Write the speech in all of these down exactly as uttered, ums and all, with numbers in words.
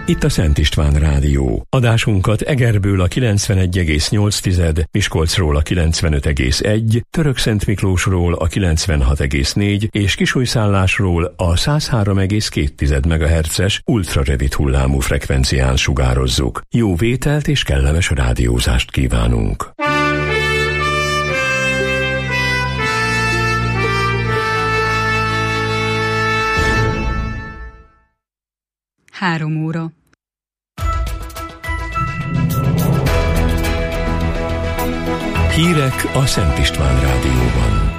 Itt a Szent István Rádió. Adásunkat Egerből a kilencvenegy egész nyolc, Miskolcról a kilencvenöt egész egy, Törökszentmiklósról a kilencvenhat egész négy és Kisújszállásról a száz három egész két megahertzes ultrarövid hullámú frekvencián sugározzuk. Jó vételt és kellemes rádiózást kívánunk! Három óra. Hírek a Szent István Rádióban.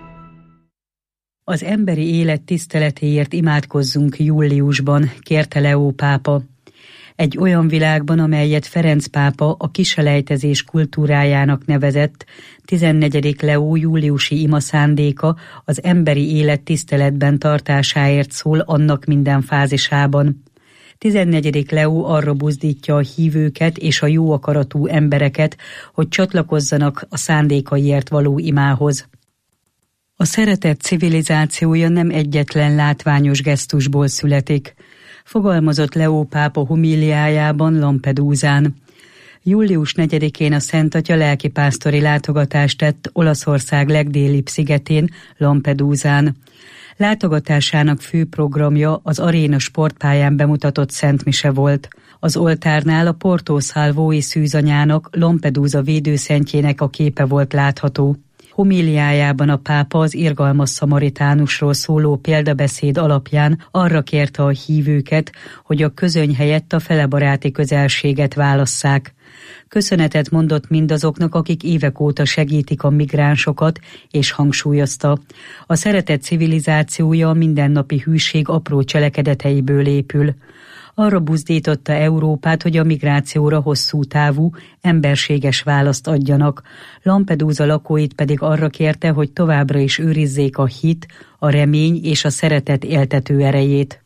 Az emberi élet tiszteletéért imádkozzunk júliusban, kérte Leó pápa. Egy olyan világban, amelyet Ferenc pápa a kiselejtezés kultúrájának nevezett, tizennegyedik Leó júliusi ima szándéka az emberi élet tiszteletben tartásáért szól annak minden fázisában. tizennegyedik Leó arra buzdítja a hívőket és a jó akaratú embereket, hogy csatlakozzanak a szándékaiért való imához. A szeretet civilizációja nem egyetlen látványos gesztusból születik, fogalmazott Leó pápa homíliájában Lampedúzán. július negyedikén a Szent Atya lelkipásztori látogatást tett Olaszország legdélibb szigetén, Lampedúzán. Látogatásának fő programja az aréna sportpályán bemutatott szentmise volt. Az oltárnál a Porto Salvoi szűzanyának, Lampedusa védőszentjének a képe volt látható. Homíliájában a pápa az irgalmas szamaritánusról szóló példabeszéd alapján arra kérte a hívőket, hogy a közöny helyett a felebaráti közelséget válasszák. Köszönetet mondott mindazoknak, akik évek óta segítik a migránsokat, és hangsúlyozta: a szeretet civilizációja a mindennapi hűség apró cselekedeteiből épül. Arra buzdította Európát, hogy a migrációra hosszú távú, emberséges választ adjanak. Lampedusa lakóit pedig arra kérte, hogy továbbra is őrizzék a hit, a remény és a szeretet éltető erejét.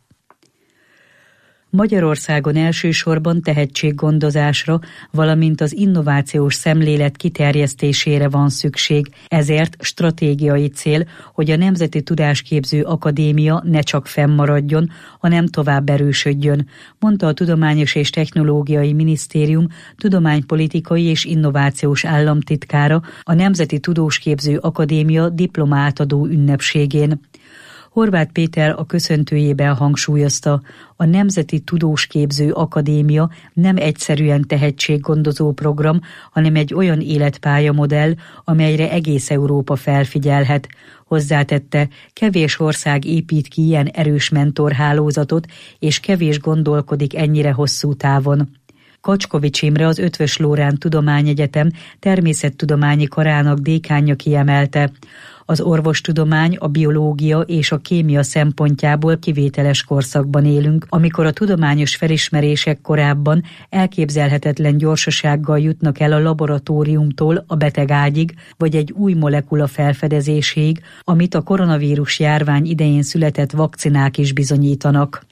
Magyarországon elsősorban tehetséggondozásra, valamint az innovációs szemlélet kiterjesztésére van szükség, ezért stratégiai cél, hogy a Nemzeti Tudásképző Akadémia ne csak fennmaradjon, hanem tovább erősödjön, mondta a Tudományos és Technológiai Minisztérium tudománypolitikai és innovációs államtitkára a Nemzeti Tudósképző Akadémia diplomátadó ünnepségén. Horváth Péter a köszöntőjében hangsúlyozta, a Nemzeti Tudósképző Akadémia nem egyszerűen tehetséggondozó program, hanem egy olyan életpályamodell, amelyre egész Európa felfigyelhet. Hozzátette, kevés ország épít ki ilyen erős mentorhálózatot, és kevés gondolkodik ennyire hosszú távon. Kacskovics Imre, az Eötvös Loránd Tudományegyetem természettudományi karának dékánja kiemelte: az orvostudomány, a biológia és a kémia szempontjából kivételes korszakban élünk, amikor a tudományos felismerések korábban elképzelhetetlen gyorsasággal jutnak el a laboratóriumtól a betegágyig, vagy egy új molekula felfedezéséig, amit a koronavírus járvány idején született vakcinák is bizonyítanak.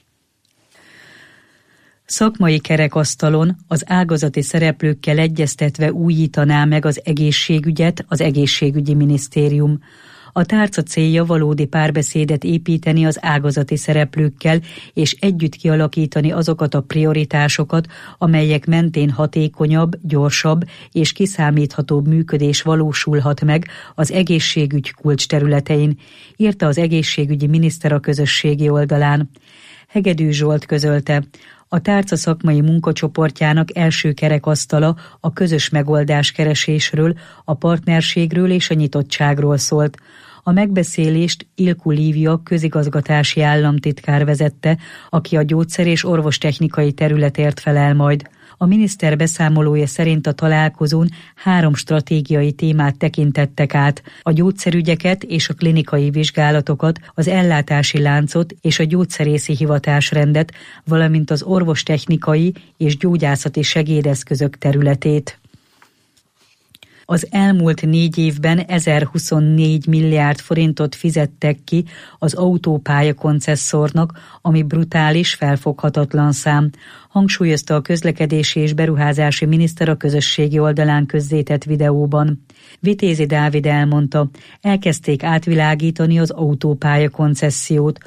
Szakmai kerekasztalon az ágazati szereplőkkel egyeztetve újítaná meg az egészségügyet az egészségügyi minisztérium. A tárca célja valódi párbeszédet építeni az ágazati szereplőkkel, és együtt kialakítani azokat a prioritásokat, amelyek mentén hatékonyabb, gyorsabb és kiszámíthatóbb működés valósulhat meg az egészségügy kulcsterületein, írta az egészségügyi miniszter a közösségi oldalán. Hegedű Zsolt közölte: a tárca szakmai munkacsoportjának első kerekasztala a közös megoldáskeresésről, a partnerségről és a nyitottságról szólt. A megbeszélést Ilkú Lívia közigazgatási államtitkár vezette, aki a gyógyszer- és orvostechnikai területért felel majd. A miniszter beszámolója szerint a találkozón három stratégiai témát tekintettek át: a gyógyszerügyeket és a klinikai vizsgálatokat, az ellátási láncot és a gyógyszerészi hivatásrendet, valamint az orvostechnikai és gyógyászati segédeszközök területét. Az elmúlt négy évben ezerhuszonnégy milliárd forintot fizettek ki az autópálya koncesszornak, ami brutális, felfoghatatlan szám, hangsúlyozta a közlekedési és beruházási miniszter a közösségi oldalán közzétett videóban. Vitézi Dávid elmondta, elkezdték átvilágítani az autópálya koncessziót.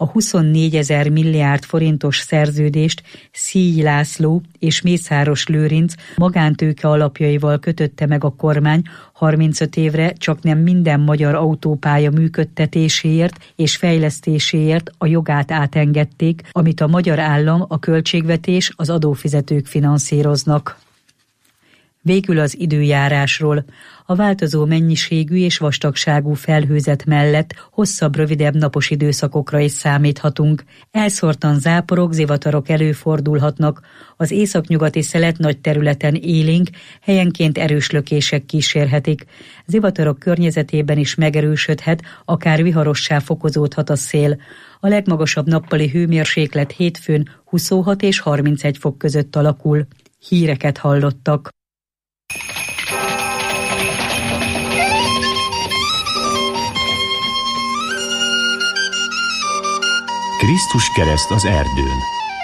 A huszonnégyezer milliárd forintos szerződést Szíj László és Mészáros Lőrinc magántőke alapjaival kötötte meg a kormány harmincöt évre, csak nem minden magyar autópálya működtetéséért és fejlesztéséért a jogát átengedték, amit a magyar állam, a költségvetés, az adófizetők finanszíroznak. Végül az időjárásról. A változó mennyiségű és vastagságú felhőzet mellett hosszabb, rövidebb napos időszakokra is számíthatunk. Elszórtan záporok, zivatarok előfordulhatnak. Az északnyugati szelet nagy területen élénk, helyenként erős lökések kísérhetik. Zivatarok környezetében is megerősödhet, akár viharossá fokozódhat a szél. A legmagasabb nappali hőmérséklet hétfőn huszonhat és harmincegy fok között alakul. Híreket hallottak. Krisztus kereszt az erdőn.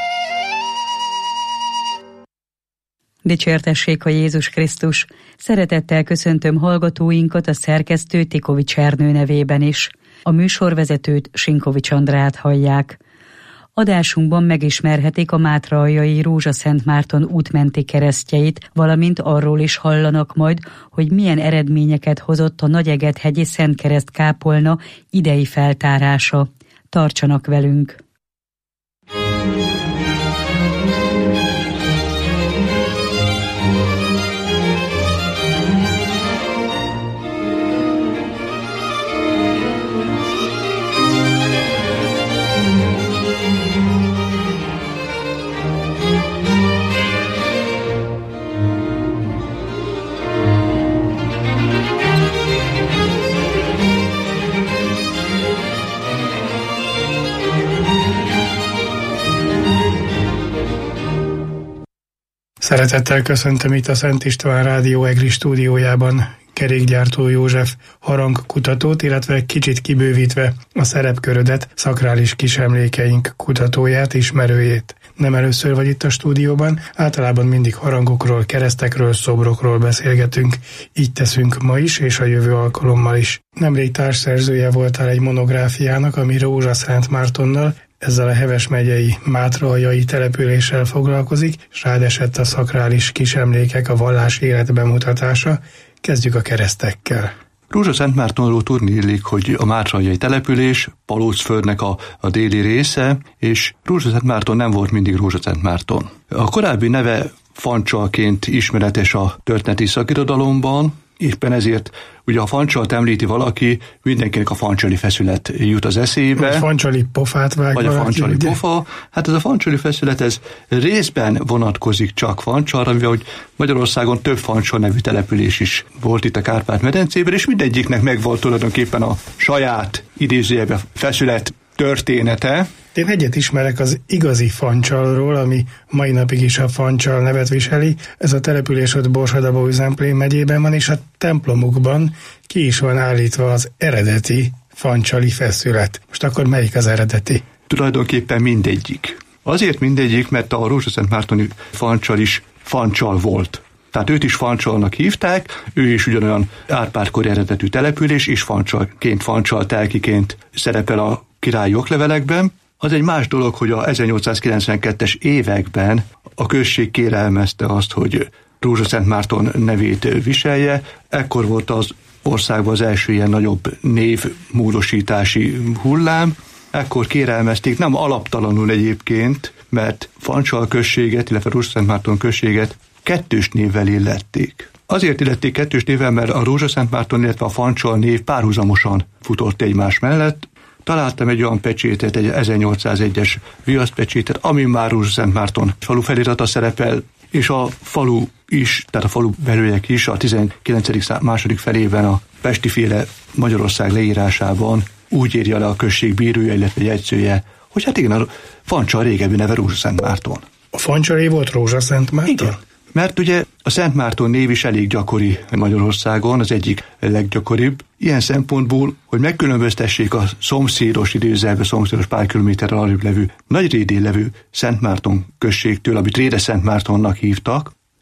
Dicsértessék a Jézus Krisztus! Szeretettel köszöntöm hallgatóinkat a szerkesztő Tikovics Ernő nevében is. A műsorvezetőt, Sinkovics Andrát hallják. Adásunkban megismerhetik a mátraljai Rózsaszent Márton útmenti keresztjeit, valamint arról is hallanak majd, hogy milyen eredményeket hozott a Nagyegethegyi Szentkereszt kápolna idei feltárása. Tartsanak velünk! Szeretettel köszöntöm itt a Szent István Rádió EGRI stúdiójában Kerékgyártó József harangkutatót, illetve kicsit kibővítve a szerepkörödet, szakrális kisemlékeink kutatóját, ismerőjét. Nem először vagy itt a stúdióban, általában mindig harangokról, keresztekről, szobrokról beszélgetünk, így teszünk ma is, és a jövő alkalommal is. Nemrég társszerzője voltál egy monográfiának, ami Rózsaszent Mártonnal, ezzel a Heves megyei mátraljai településsel foglalkozik, és rád esett a szakrális kisemlékek, a vallás élet bemutatása. Kezdjük a keresztekkel. Rózsaszent Mártonról tudni illik, hogy a mátraljai település Palócföldnek a, a déli része, és Rózsaszent Márton nem volt mindig Rózsaszent Márton. A korábbi neve Fancsalként ismeretes a történeti szakirodalomban, éppen ezért, ugye ha Fancsalt említi valaki, mindenkinek a fancsali feszület jut az eszébe. Vagy fancsali pofát vág Vagy valaki, a fancsali ugye? pofa. Hát ez a fancsali feszület, ez részben vonatkozik csak Fancsalra, mivel hogy Magyarországon több Fancsal nevű település is volt itt a Kárpát-medencében, és mindegyiknek megvolt tulajdonképpen a saját idézőjebe feszület története. Én egyet ismerek az igazi Fancsalról, ami mai napig is a Fancsal nevet viseli. Ez a település ott Borsod-Abaúj-Zemplén megyében van, és a templomukban ki is van állítva az eredeti fancsali feszület. Most akkor melyik az eredeti? Tulajdonképpen mindegyik. Azért mindegyik, mert a Rózsaszent Mártoni Fancsal is Fancsal volt. Tehát őt is Fancsalnak hívták, ő is ugyanolyan Árpád-kori eredetű település, és Fancsalként, Fancsal telkiként szerepel a királyi oklevelekben. Az egy más dolog, hogy a ezernyolcszázkilencvenkettes években a község kérelmezte azt, hogy Rózsaszent Márton nevét viselje. Ekkor volt az országban az első ilyen nagyobb névmódosítási hullám. Ekkor kérelmezték, nem alaptalanul egyébként, mert Fancsal községet, illetve Rózsaszent Márton községet kettős névvel illették. Azért illették kettős névvel, mert a Rózsaszent Márton, illetve a Fancsal név párhuzamosan futott egymás mellett. Találtam egy olyan pecsétet, egy ezernyolcszázegyes viasztpecsétet, amin már Rózsaszent Márton falu felirata szerepel, és a falu is, tehát a falu belőjek is a tizenkilencedik század második felében a pestiféle Magyarország leírásában úgy írja le a község bírója, illetve jegyzője, hogy hát igen, a Fancsal régebbi neve Rózsaszent Márton. A Fancsalé volt Rózsaszent Márton? Igen. Mert ugye a Szent Márton név is elég gyakori Magyarországon, az egyik leggyakoribb. Ilyen szempontból, hogy megkülönböztessék a szomszédos időzelbe, szomszédos pár kilométerrel arrébb levő, Nagyrédén levő Szent Márton községtől, amit Rédes Szent Mártonnak hívtak,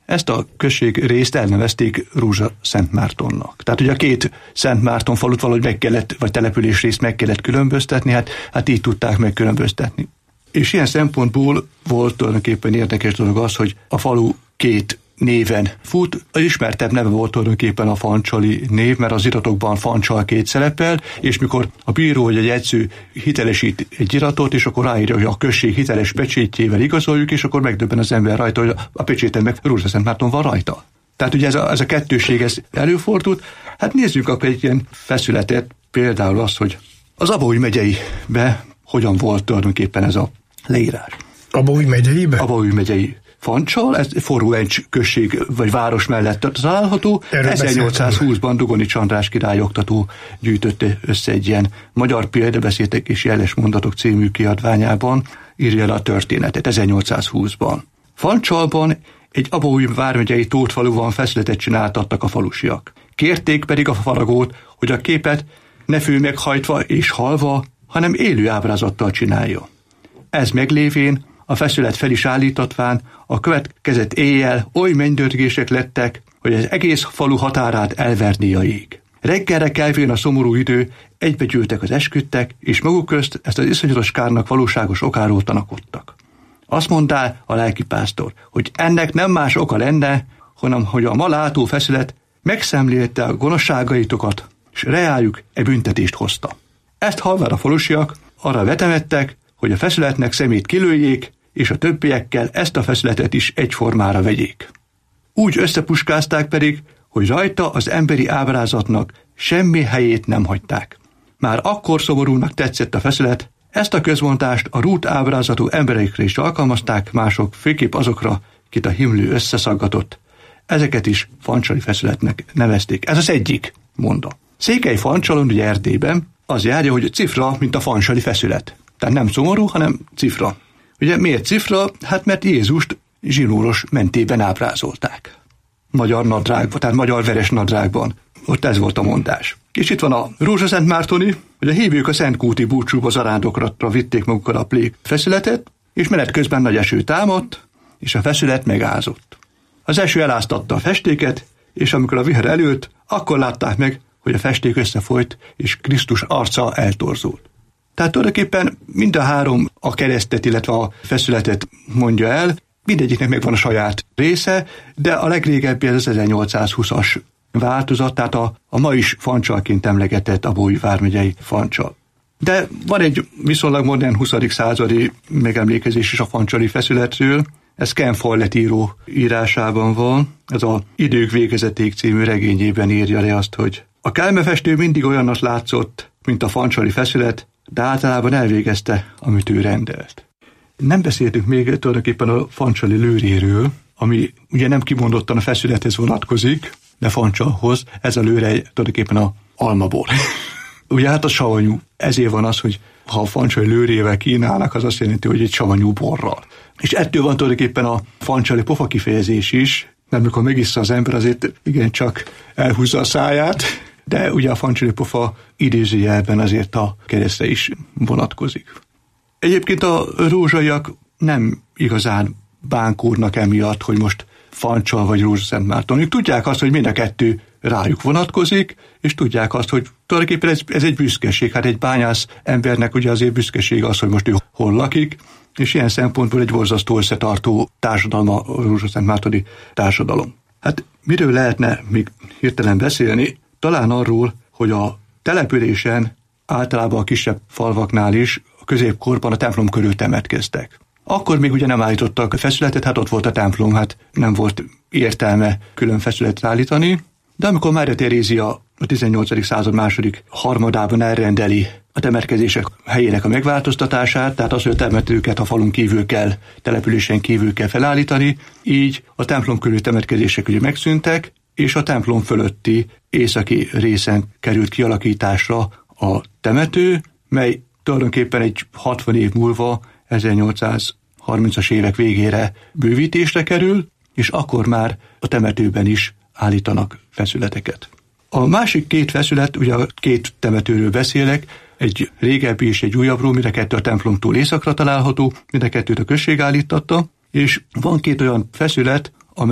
ezt a község részt elnevezték Rózsaszentmártonnak. Tehát ugye a két Szentmárton falut valahogy meg kellett, vagy település részt meg kellett különböztetni, hát, hát így tudták megkülönböztetni. És ilyen szempontból volt tulajdonképpen érdekes dolog az, hogy a falu két néven fut. Az ismertebb neve volt tulajdonképpen a fancsali név, mert az iratokban Fancsalkét szerepel, és mikor a bíró vagy a jegyző hitelesít egy iratot, és akkor ráírja, hogy a község hiteles pecsétjével igazoljuk, és akkor megdöbben az ember rajta, hogy a pecséten meg Rózsaszentmárton van rajta. Tehát ugye ez a, ez a kettőség ez előfordult. Hát nézzük akkor egy ilyen feszületet, például az, hogy az Abaúj megyeibe hogyan volt tulajdonképpen ez a leírás. Abaúj megyeibe? Abaúj megyei Fancsal, ez Forróencs község vagy város mellett található. ezernyolcszázhúszban Dugonics András király oktató gyűjtötte össze egy ilyen magyar példabeszédek és jeles mondatok című kiadványában, írja el a történetet ezernyolcszázhúszban. Fancsalban egy Abaúj vármegyei Tótfaluban feszületet csináltattak a falusiak. Kérték pedig a faragót, hogy a képet ne fő meghajtva és halva, hanem élő ábrázattal csinálja. Ez meglévén a feszület fel is állítatván a következett éjjel oly mennydörgések lettek, hogy az egész falu határát elverné a jég. Reggelre kelvén a szomorú idő, egybegyűltek az esküdtek, és maguk közt ezt az iszonyatos kárnak valóságos okáról tanakodtak. Azt mondta a lelkipásztor, hogy ennek nem más oka lenne, hanem hogy a ma látó feszület megszemlélte a gonoszságaitokat, és reájuk e büntetést hozta. Ezt hallván a falusiak arra vetemettek, hogy a feszületnek szemét kilőjék, és a többiekkel ezt a feszületet is egyformára vegyék. Úgy összepuskázták pedig, hogy rajta az emberi ábrázatnak semmi helyét nem hagyták. Már akkor szomorúnak tetszett a feszület, ezt a közmondást a rút ábrázatú emberekre is alkalmazták, mások főképp azokra, kit a himlő összeszaggatott. Ezeket is fancsali feszületnek nevezték. Ez az egyik monda. Székelyfancsalon, ugye Erdélyben, az járja, hogy cifra, mint a fancsali feszület. Tehát nem szomorú, hanem cifra. Ugye miért cifra? Hát mert Jézust zsinóros mentében ábrázolták. Magyar nadrágban, tehát magyar veres nadrágban. Ott ez volt a mondás. És itt van a Rózsaszentmártoni, hogy a hívők a Szentkúti búcsúba zarándokratra vitték magukkal a plék feszületet, és menet közben nagy eső támadt, és a feszület megázott. Az eső eláztatta a festéket, és amikor a viher elült, akkor látták meg, hogy a festék összefolyt, és Krisztus arca eltorzult. Tehát tulajdonképpen mind a három a keresztet, illetve a feszületet mondja el, mindegyiknek megvan a saját része, de a legrégebbi ez az ezernyolcszázhúszas változat, tehát a, a ma is Fancsalként emlegetett Abaúj vármegyei Fancsal. De van egy viszonylag modern huszadik századi megemlékezés is a fancsali feszületről, ez Ken Follett író írásában van, ez a Idők végezeték című regényében írja le azt, hogy a kelmefestő mindig olyanat látszott, mint a fancsali feszület, de általában elvégezte, amit ő rendelt. Nem beszéltünk még tulajdonképpen a fancsali lőréről, ami ugye nem kimondottan a feszülethez vonatkozik, de Fancsalhoz, ez a lőre tulajdonképpen a almabor. Ugye hát a savanyú. Ezért van az, hogy ha a fancsali lőrével kínálnak, az azt jelenti, hogy egy savanyú borral. És ettől van tulajdonképpen a fancsali pofa kifejezés is, mert mikor megissza az ember, azért igencsak elhúzza a száját, de ugye a fancsali pofa idézőjelben azért a keresztre is vonatkozik. Egyébként a rózsaiak nem igazán bánkódnak emiatt, hogy most Fancsal vagy Rózsaszentmárton. Ők tudják azt, hogy mind a kettő rájuk vonatkozik, és tudják azt, hogy tulajdonképpen ez, ez egy büszkeség. Hát egy bányász embernek ugye azért büszkeség az, hogy most ő hol lakik, és ilyen szempontból egy borzasztó összetartó társadalom a rózsaszentmártoni társadalom. Hát miről lehetne még hirtelen beszélni? Talán arról, hogy a településen általában a kisebb falvaknál is a középkorban a templom körül temetkeztek. Akkor még ugye nem állítottak feszületet, hát ott volt a templom, hát nem volt értelme külön feszületet állítani, de amikor Mária Terézia a tizennyolcadik század második harmadában elrendeli a temetkezések helyének a megváltoztatását, tehát az, hogy a temetőket a falun kívül kell, településen kívül kell felállítani, így a templom körül temetkezések ugye megszűntek, és a templom fölötti északi részen került kialakításra a temető, mely tulajdonképpen egy hatvan év múlva ezernyolcszázharmincas évek végére bővítésre kerül, és akkor már a temetőben is állítanak feszületeket. A másik két feszület, ugye a két temetőről beszélek, egy régebbi és egy újabbról, mind a kettő a templomtól északra található, mind a kettőt a község állítatta, és van két olyan feszület, amely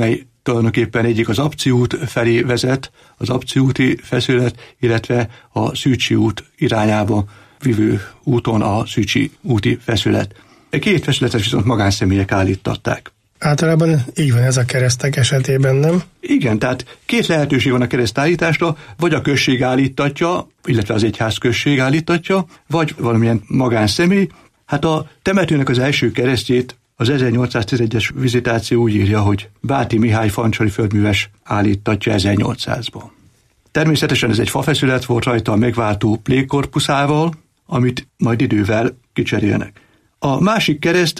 tulajdonképpen egyik az Apci út felé vezet, az Apci úti feszület, illetve a Szűcsi út irányába vívő úton a Szűcsi úti feszület. E két feszületet viszont magánszemélyek állítatták. Általában így van ez a keresztek esetében, nem? Igen, tehát két lehetőség van a keresztállításra, vagy a község állítatja, illetve az egyház község állítatja, vagy valamilyen magánszemély. Hát a temetőnek az első keresztjét az ezernyolcszáztizenegyes vizitáció úgy írja, hogy Báti Mihály fancsali földműves állítatja ezernyolcszázban. Természetesen ez egy fafeszület volt rajta a megváltó plégkorpuszával, amit majd idővel kicserélnek. A másik kereszt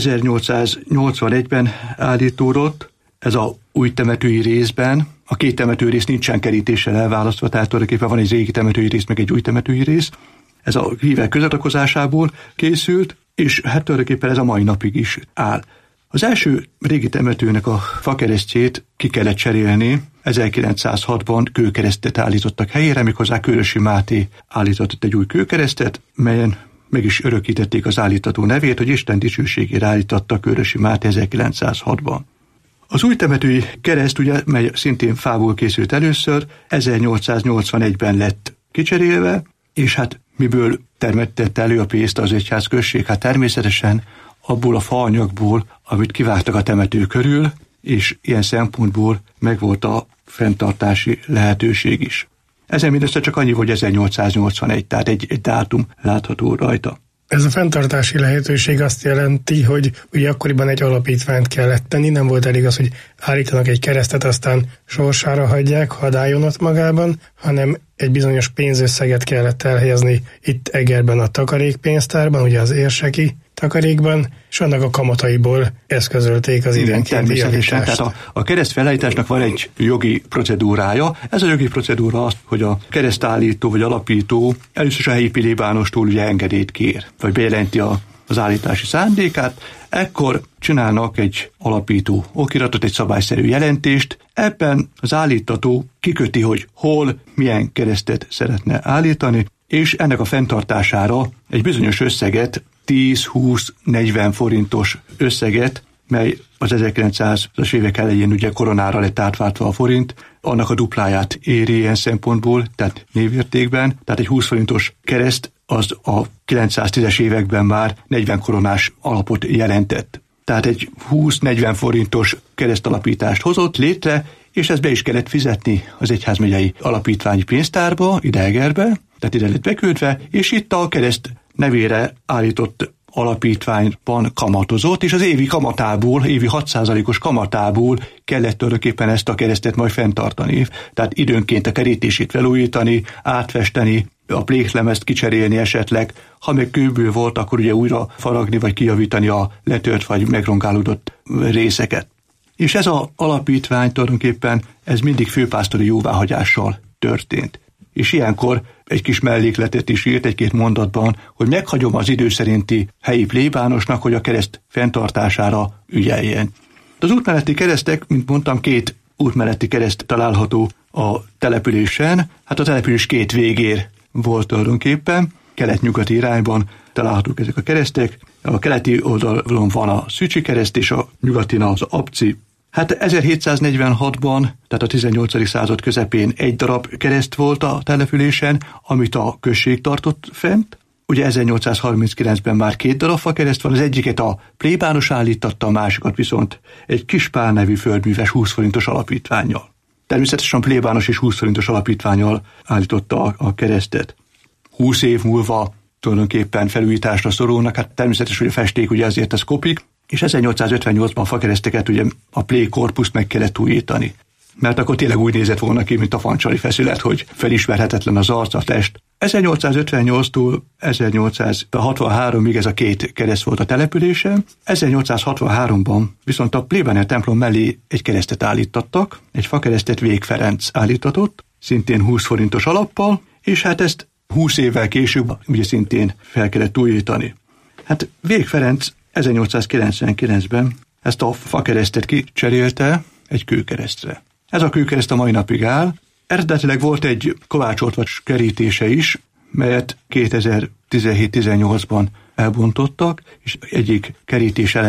ezernyolcszáznyolcvanegyben állítódott, ez a új temetői részben. A két temetői rész nincsen kerítéssel elválasztva, tehát tulajdonképpen van egy régi temetői rész, meg egy új temetői rész. Ez a hívek közadakozásából készült, és hát tulajdonképpen ez a mai napig is áll. Az első régi temetőnek a fakeresztjét ki kellett cserélni, ezerkilencszázhatban kőkeresztet állítottak helyére, méghozzá Körösi Máté állított egy új kőkeresztet, melyen meg is örökítették az állítató nevét, hogy Isten dicsőségére állította Körösi Máté ezerkilencszázhatban. Az új temetői kereszt, ugye, mely szintén fából készült először, ezernyolcszáznyolcvanegyben lett kicserélve, és hát miből termettette elő a pénzt az egyház község? Hát természetesen abból a faanyagból, amit kivágtak a temető körül, és ilyen szempontból megvolt a fenntartási lehetőség is. Ezen mindössze csak annyi, hogy ezernyolcszáznyolcvanegy, tehát egy, egy dátum látható rajta. Ez a fenntartási lehetőség azt jelenti, hogy ugye akkoriban egy alapítványt kellett tenni, nem volt elég az, hogy állítanak egy keresztet, aztán sorsára hagyják, hadd álljon ott magában, hanem egy bizonyos pénzösszeget kellett elhelyezni itt Egerben a takarékpénztárban, ugye az érseki takarékban, és annak a kamataiból eszközölték az időnkénti javítást. Tehát a, a kereszt felállításnak van egy jogi procedúrája. Ez a jogi procedúra az, hogy a keresztállító vagy alapító először a helyi plébánostól ugye engedélyt kér, vagy bejelenti a, az állítási szándékát, ekkor csinálnak egy alapító okiratot, egy szabályszerű jelentést, ebben az állítató kiköti, hogy hol, milyen keresztet szeretne állítani, és ennek a fenntartására egy bizonyos összeget, tíz, húsz, negyven forintos összeget, mely az ezerkilencszázas évek elején ugye koronára lett átváltva a forint, annak a dupláját éri ilyen szempontból, tehát névértékben, tehát egy húsz forintos kereszt az a kilencszáztízes években már negyven koronás alapot jelentett. Tehát egy húsz-negyven forintos keresztalapítást hozott létre, és ezt be is kellett fizetni az egyházmegyei alapítványi pénztárba, ide Egerbe, tehát ide lett beküldve, és itt a kereszt nevére állított alapítványban kamatozott, és az évi kamatából, évi hat százalékos kamatából kellett tulajdonképpen ezt a keresztet majd fenntartani. Tehát időnként a kerítését felújítani, átfesteni, a pléklemezt kicserélni esetleg, ha meg kőből volt, akkor ugye újra faragni, vagy kijavítani a letört, vagy megrongálódott részeket. És ez az alapítvány tulajdonképpen ez mindig főpásztori jóváhagyással történt. És ilyenkor egy kis mellékletet is írt egy-két mondatban, hogy meghagyom az idő szerinti helyi plébánosnak, hogy a kereszt fenntartására ügyeljen. Az útmelletti keresztek, mint mondtam, két útmelletti kereszt található a településen. Hát a település két végér volt tulajdonképpen, kelet-nyugati irányban találhatók ezek a keresztek. A keleti oldalon van a Szűcsi kereszt, és a nyugatin az Apci. Hát ezerhétszáznegyvenhatban, tehát a tizennyolcadik század közepén egy darab kereszt volt a településen, amit a község tartott fent. Ugye ezernyolcszázharminckilencben már két darab fakereszt van, az egyiket a plébános állítatta, a másikat viszont egy Kispál nevű földműves húsz forintos alapítvánnyal. Természetesen plébános és húsz forintos alapítvánnyal állította a, a keresztet. húsz év múlva tulajdonképpen felújításra szorulnak, hát természetesen, hogy a festék ugye azért ez kopik, és ezernyolcszázötvennyolcban a fakereszteket ugye a plégkorpuszt meg kellett újítani. Mert akkor tényleg úgy nézett volna ki, mint a fancsali feszület, hogy felismerhetetlen az arc, a test. ezernyolcszázötvennyolctól ezernyolcszázhatvanháromig ez a két kereszt volt a településen. ezernyolcszázhatvanháromban viszont a plébánia templom mellé egy keresztet állítottak, egy fakeresztet Vég Ferenc állítatott, szintén húsz forintos alappal, és hát ezt húsz évvel később ugye szintén fel kellett újítani. Hát Vég Ferenc ezernyolcszázkilencvenkilencben ezt a fakeresztet kicserélte egy kőkeresztre. Ez a kőkereszt a mai napig áll. Eredetileg volt egy kovácsoltvacs kerítése is, melyet kétezer-tizenhét-tizennyolcban elbontottak, és egyik kerítés elemet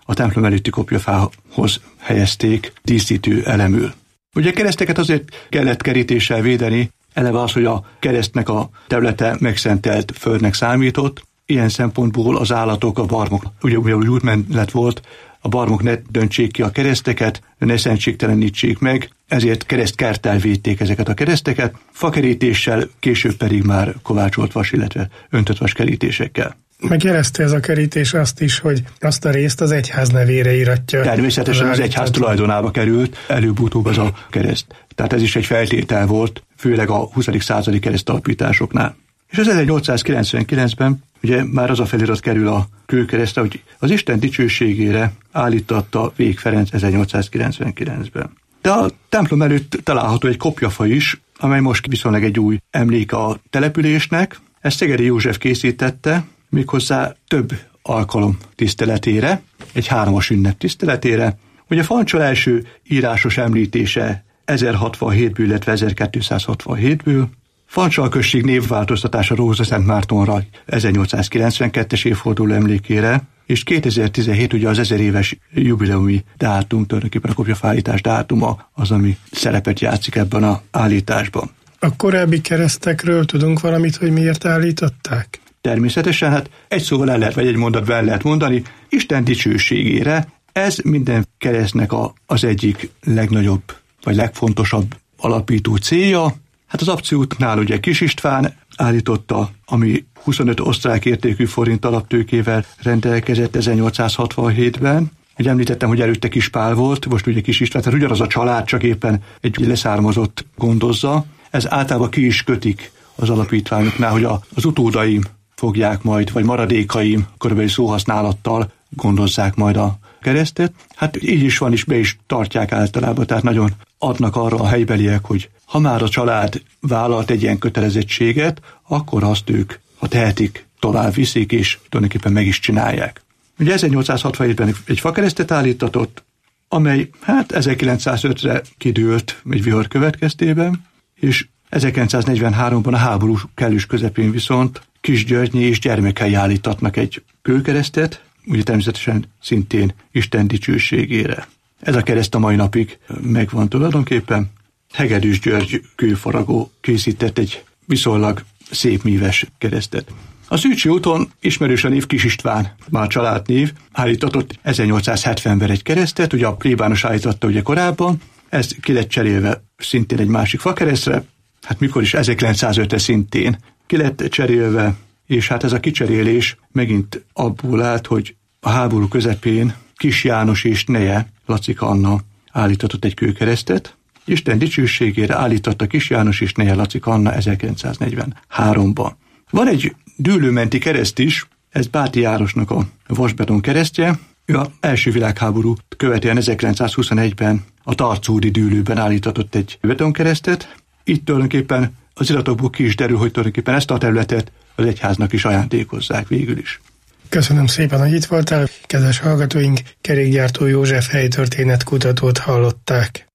a templom előtti kopjafához helyezték díszítő elemül. Ugye a kereszteket azért kellett kerítéssel védeni, eleve az, hogy a keresztnek a területe megszentelt földnek számított, ilyen szempontból az állatok, a barmok, ugye, ugye úgy útmenet volt, a barmok ne döntsék ki a kereszteket, ne szentségtelenítsék meg, ezért keresztkerttel védték ezeket a kereszteket, fakerítéssel, később pedig már kovácsolt vas, illetve öntött vas kerítésekkel. Megjelezte ez a kerítés azt is, hogy azt a részt az egyház nevére íratja. Természetesen az egyház tulajdonába került, előbb-utóbb az a kereszt. Tehát ez is egy feltétel volt, főleg a huszadik századi keresztalapításoknál. És az ezernyolcszázkilencvenkilencben ugye már az a felirat kerül a kőkeresztre, hogy az Isten dicsőségére állítatta Vég Ferenc ezernyolcszázkilencvenkilencben. De a templom előtt található egy kopjafa is, amely most viszonylag egy új emlék a településnek. Ezt Szegedi József készítette, méghozzá több alkalom tiszteletére, egy hármas ünnep tiszteletére. Ugye Fancsal első írásos említése ezerhatvanhétből, illetve ezerkétszázhatvanhétből, Fancsal község névváltoztatása Rózsaszent Mártonra ezernyolcszázkilencvenkettes évforduló emlékére, és kétezer-tizenhét ugye az ezer éves jubileumi dátum, tulajdonképpen a kopjafállítás dátuma az, ami szerepet játszik ebben az állításban. A korábbi keresztekről tudunk valamit, hogy miért állították? Természetesen, hát egy szóval el lehet, vagy egy mondatban el lehet mondani, Isten dicsőségére. Ez minden keresztnek a, az egyik legnagyobb, vagy legfontosabb alapító célja. Hát az abciútnál ugye Kis István állította, ami huszonöt osztrák értékű forint alaptőkével rendelkezett ezernyolcszázhatvanhétben. Ugye említettem, hogy előtte Kis Pál volt, most ugye Kis István, tehát ugyanaz a család, csak éppen egy leszármazott gondozza. Ez általában ki is kötik az alapítványoknál, hogy a, az utódaim fogják majd, vagy maradékaim körülbelül szóhasználattal gondozzák majd a keresztet. Hát így is van, és be is tartják általában, tehát nagyon adnak arra a helybeliek, hogy ha már a család vállalt egy ilyen kötelezettséget, akkor azt ők, ha tehetik, tovább viszik, és tulajdonképpen meg is csinálják. Ugye ezernyolcszázhatvanhétben egy fakeresztet állítatott, amely hát ezerkilencszázötre kidőlt egy vihar következtében, és ezerkilencszáznegyvenháromban a háború kellős közepén viszont Kisgyörgyi és gyermekei állítatnak egy kőkeresztet, ugye természetesen szintén Isten dicsőségére. Ez a kereszt a mai napig megvan tulajdonképpen. Hegedűs György kőfaragó készített egy viszonylag szép míves keresztet. A Szűcsi úton ismerős a név Kis István, már családnév, állítatott ezernyolcszázhetvenben egy keresztet, ugye a plébános állította ugye korábban, ez ki lett cserélve szintén egy másik fakeresztre, hát mikor is ezerkilencszázötre szintén ki lett cserélve, és hát ez a kicserélés megint abból állt, hogy a háború közepén Kis János és neje, Lacika Anna állítatott egy kőkeresztet, Isten dicsőségére állította Kis János és neje Lacika Anna ezerkilencszáznegyvenháromban. Van egy dűlőmenti kereszt is, ez Báti Járosnak a vasbeton keresztje, ő az első világháború követően ezerkilencszázhuszonegyben a Tarcódi dűlőben állítatott egy betonkeresztet. Itt tulajdonképpen az iratokból ki is derül, hogy tulajdonképpen ezt a területet az egyháznak is ajándékozzák végül is. Köszönöm szépen, hogy itt voltál. Kedves hallgatóink, Kerékgyártó József helytörténetkutatót hallották.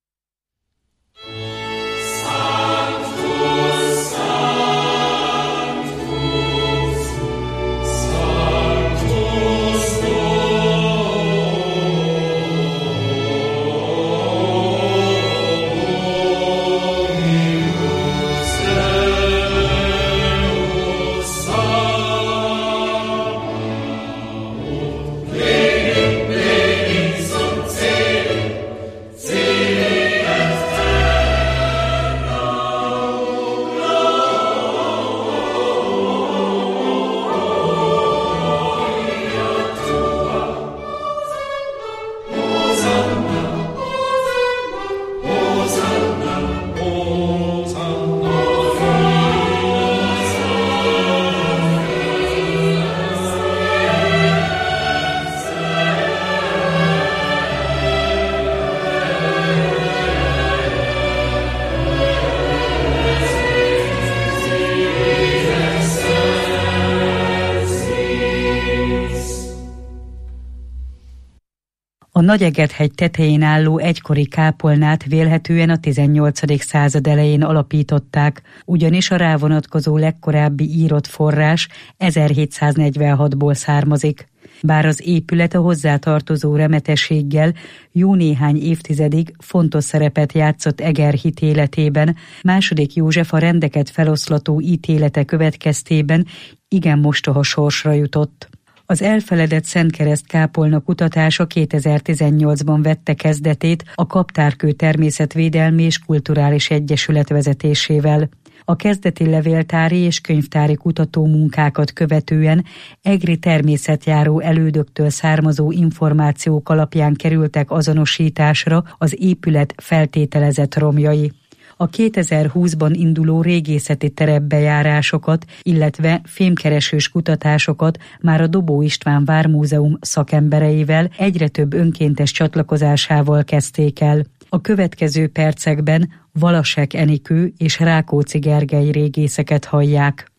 A Nagyegedhegy tetején álló egykori kápolnát vélhetően a tizennyolcadik század elején alapították, ugyanis a rá vonatkozó legkorábbi írott forrás ezerhétszáznegyvenhatból származik. bár az épület a hozzátartozó remetességgel jó néhány évtizedig fontos szerepet játszott Eger hitéletében, második József a rendeket feloszlató ítélete következtében igen mostoha sorsra jutott. Az elfeledett Szentkereszt kápolna kutatása kétezer-tizennyolcban vette kezdetét a Kaptárkő Természetvédelmi és Kulturális Egyesület vezetésével. A kezdeti levéltári és könyvtári kutató munkákat követően egri természetjáró elődöktől származó információk alapján kerültek azonosításra az épület feltételezett romjai. A kétezer-húszban induló régészeti terepbejárásokat, illetve fémkeresős kutatásokat már a Dobó István Vármúzeum szakembereivel egyre több önkéntes csatlakozásával kezdték el. A következő percekben Valasek Enikő és Rákóczi Gergely régészeket hallják.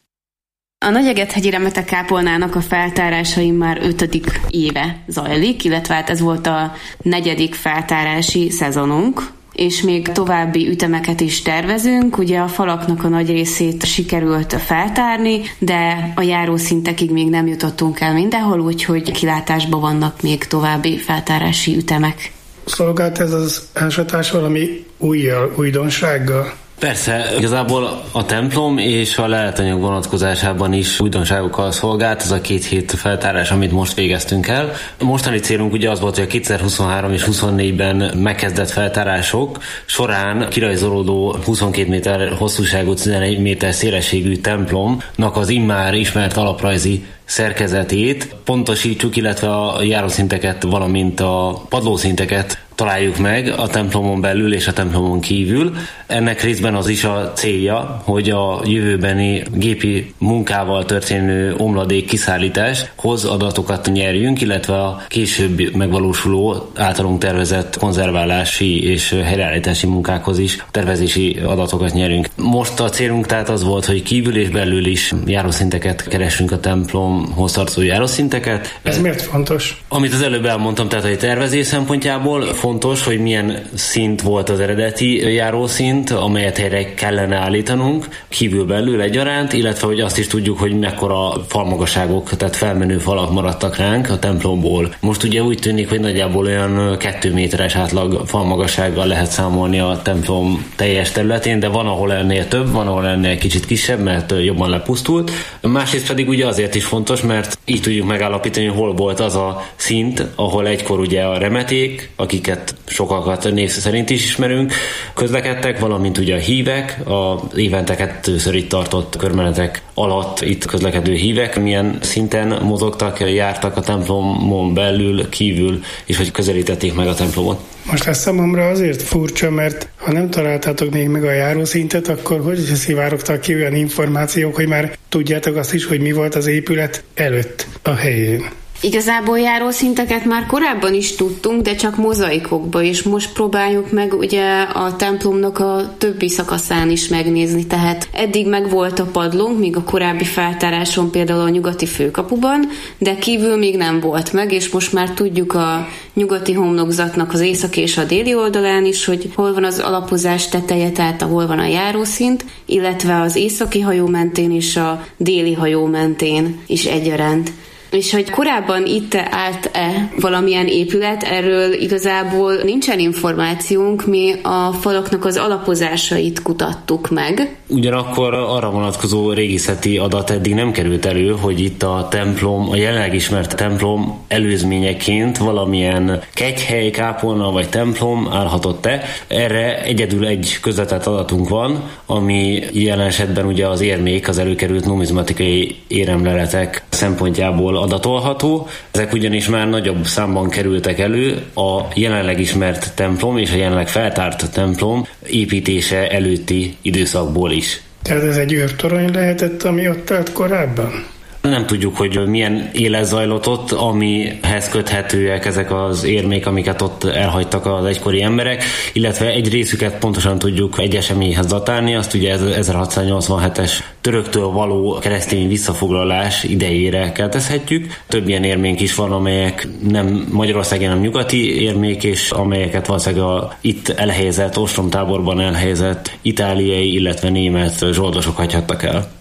A Nagyegethegyi Remetek kápolnának a feltárásai már ötödik éve zajlik, illetve hát ez volt a negyedik feltárási szezonunk, és még további ütemeket is tervezünk. Ugye a falaknak a nagy részét sikerült feltárni, de a járószintekig még nem jutottunk el mindenhol, úgyhogy kilátásban vannak még további feltárási ütemek. Szolgált ez az ásatás valami újjal, újdonsággal? Persze, igazából a templom és a leletanyag vonatkozásában is újdonságokkal szolgált, ez a két hét feltárás, amit most végeztünk el. A mostani célunk ugye az volt, hogy a kétezer-huszonhárom és huszonnégyben megkezdett feltárások során kirajzolódó huszonkét méter hosszúságú, tizenegy méter szélességű templomnak az immár ismert alaprajzi szerkezetét pontosítsuk, illetve a járószinteket, valamint a padlószinteket találjuk meg a templomon belül és a templomon kívül. Ennek részben az is a célja, hogy a jövőbeni gépi munkával történő omladék kiszállításhoz adatokat nyerjünk, illetve a később megvalósuló általunk tervezett konzerválási és helyreállítási munkákhoz is tervezési adatokat nyerünk. Most a célunk tehát az volt, hogy kívül és belül is járószinteket keresünk, a templomhoz tartozó járószinteket. Ez miért fontos? Amit az előbb elmondtam, tehát a tervezés szempontjából fontos, hogy milyen szint volt az eredeti járószint, amelyet helyre kellene állítanunk, kívül-belül egyaránt, illetve hogy azt is tudjuk, hogy mekkora falmagasságok, tehát felmenő falak maradtak ránk a templomból. Most ugye úgy tűnik, hogy nagyjából olyan kettő méteres átlag falmagassággal lehet számolni a templom teljes területén, de van, ahol ennél több, van, ahol ennél kicsit kisebb, mert jobban lepusztult. Másrészt pedig ugye azért is fontos, mert így tudjuk megállapítani, hogy hol volt az a szint, ahol egykor ugye a remeték, akiket sokakat név szerint is ismerünk, közlekedtek, valamint ugye a hívek, a évente kettőször itt tartott körmenetek alatt itt közlekedő hívek, milyen szinten mozogtak, jártak a templomon belül, kívül, és hogy közelítették meg a templomot. Most ez számomra azért furcsa, mert ha nem találtátok még meg a járószintet, akkor hogy szivárogtak ki olyan információk, hogy már tudjátok azt is, hogy mi volt az épület előtt a helyén? Igazából járószinteket már korábban is tudtunk, de csak mozaikokba, és most próbáljuk meg ugye a templomnak a többi szakaszán is megnézni, tehát eddig meg volt a padlónk, még a korábbi feltáráson például a nyugati főkapuban, de kívül még nem volt meg, és most már tudjuk a nyugati homlokzatnak az északi és a déli oldalán is, hogy hol van az alapozás teteje, tehát hol van a járószint, illetve az északi hajó mentén és a déli hajó mentén is egyaránt. És hogy korábban itt állt-e valamilyen épület, erről igazából nincsen információnk, mi a falaknak az alapozásait kutattuk meg. Ugyanakkor arra vonatkozó régészeti adat eddig nem került elő, hogy itt a templom, a jelenleg ismert templom előzményeként valamilyen kegyhely, kápolna vagy templom állhatott-e. Erre egyedül egy közvetett adatunk van, ami jelen esetben ugye az érmék, az előkerült numizmatikai éremleletek szempontjából adatolható. Ezek ugyanis már nagyobb számban kerültek elő a jelenleg ismert templom és a jelenleg feltárt templom építése előtti időszakból is. Tehát ez egy őrtorony lehetett, ami ott állt korábban? Nem tudjuk, hogy milyen élet zajlott ott, amihez köthetőek ezek az érmék, amiket ott elhagytak az egykori emberek, illetve egy részüket pontosan tudjuk egy eseményhez datálni, azt ugye ezerhatszáznyolcvanhetes töröktől való keresztény visszafoglalás idejére keltezhetjük. Több ilyen érménk is van, amelyek nem Magyarországon, nem nyugati érmék, és amelyeket valószínűleg a itt elhelyezett, ostromtáborban elhelyezett itáliai, illetve német zsoldosok hagyhattak el.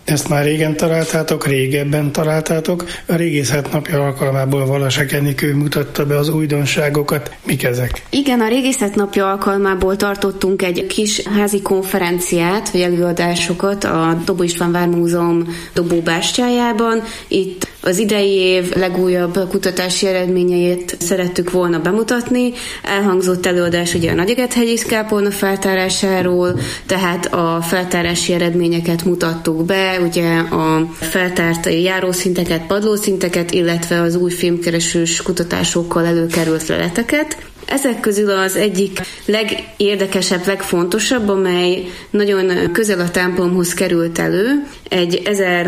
Ezt már régen találtátok, régebben találtátok. A Régészet Napja alkalmából Valasek Enikő mutatta be az újdonságokat. Mik ezek? Igen, a Régészet Napja alkalmából tartottunk egy kis házi konferenciát, vagy előadásokat a Dobó István Vármúzeum dobóbástyájában. Itt az idei év legújabb kutatási eredményeit szerettük volna bemutatni. Elhangzott előadás ugye a Nagyegethegyi kápolna feltárásáról, tehát a feltárási eredményeket mutattuk be, ugye a feltárt járószinteket, padlószinteket, illetve az új fémkeresős kutatásokkal előkerült leleteket. Ezek közül az egyik legérdekesebb, legfontosabb, amely nagyon közel a templomhoz került elő, egy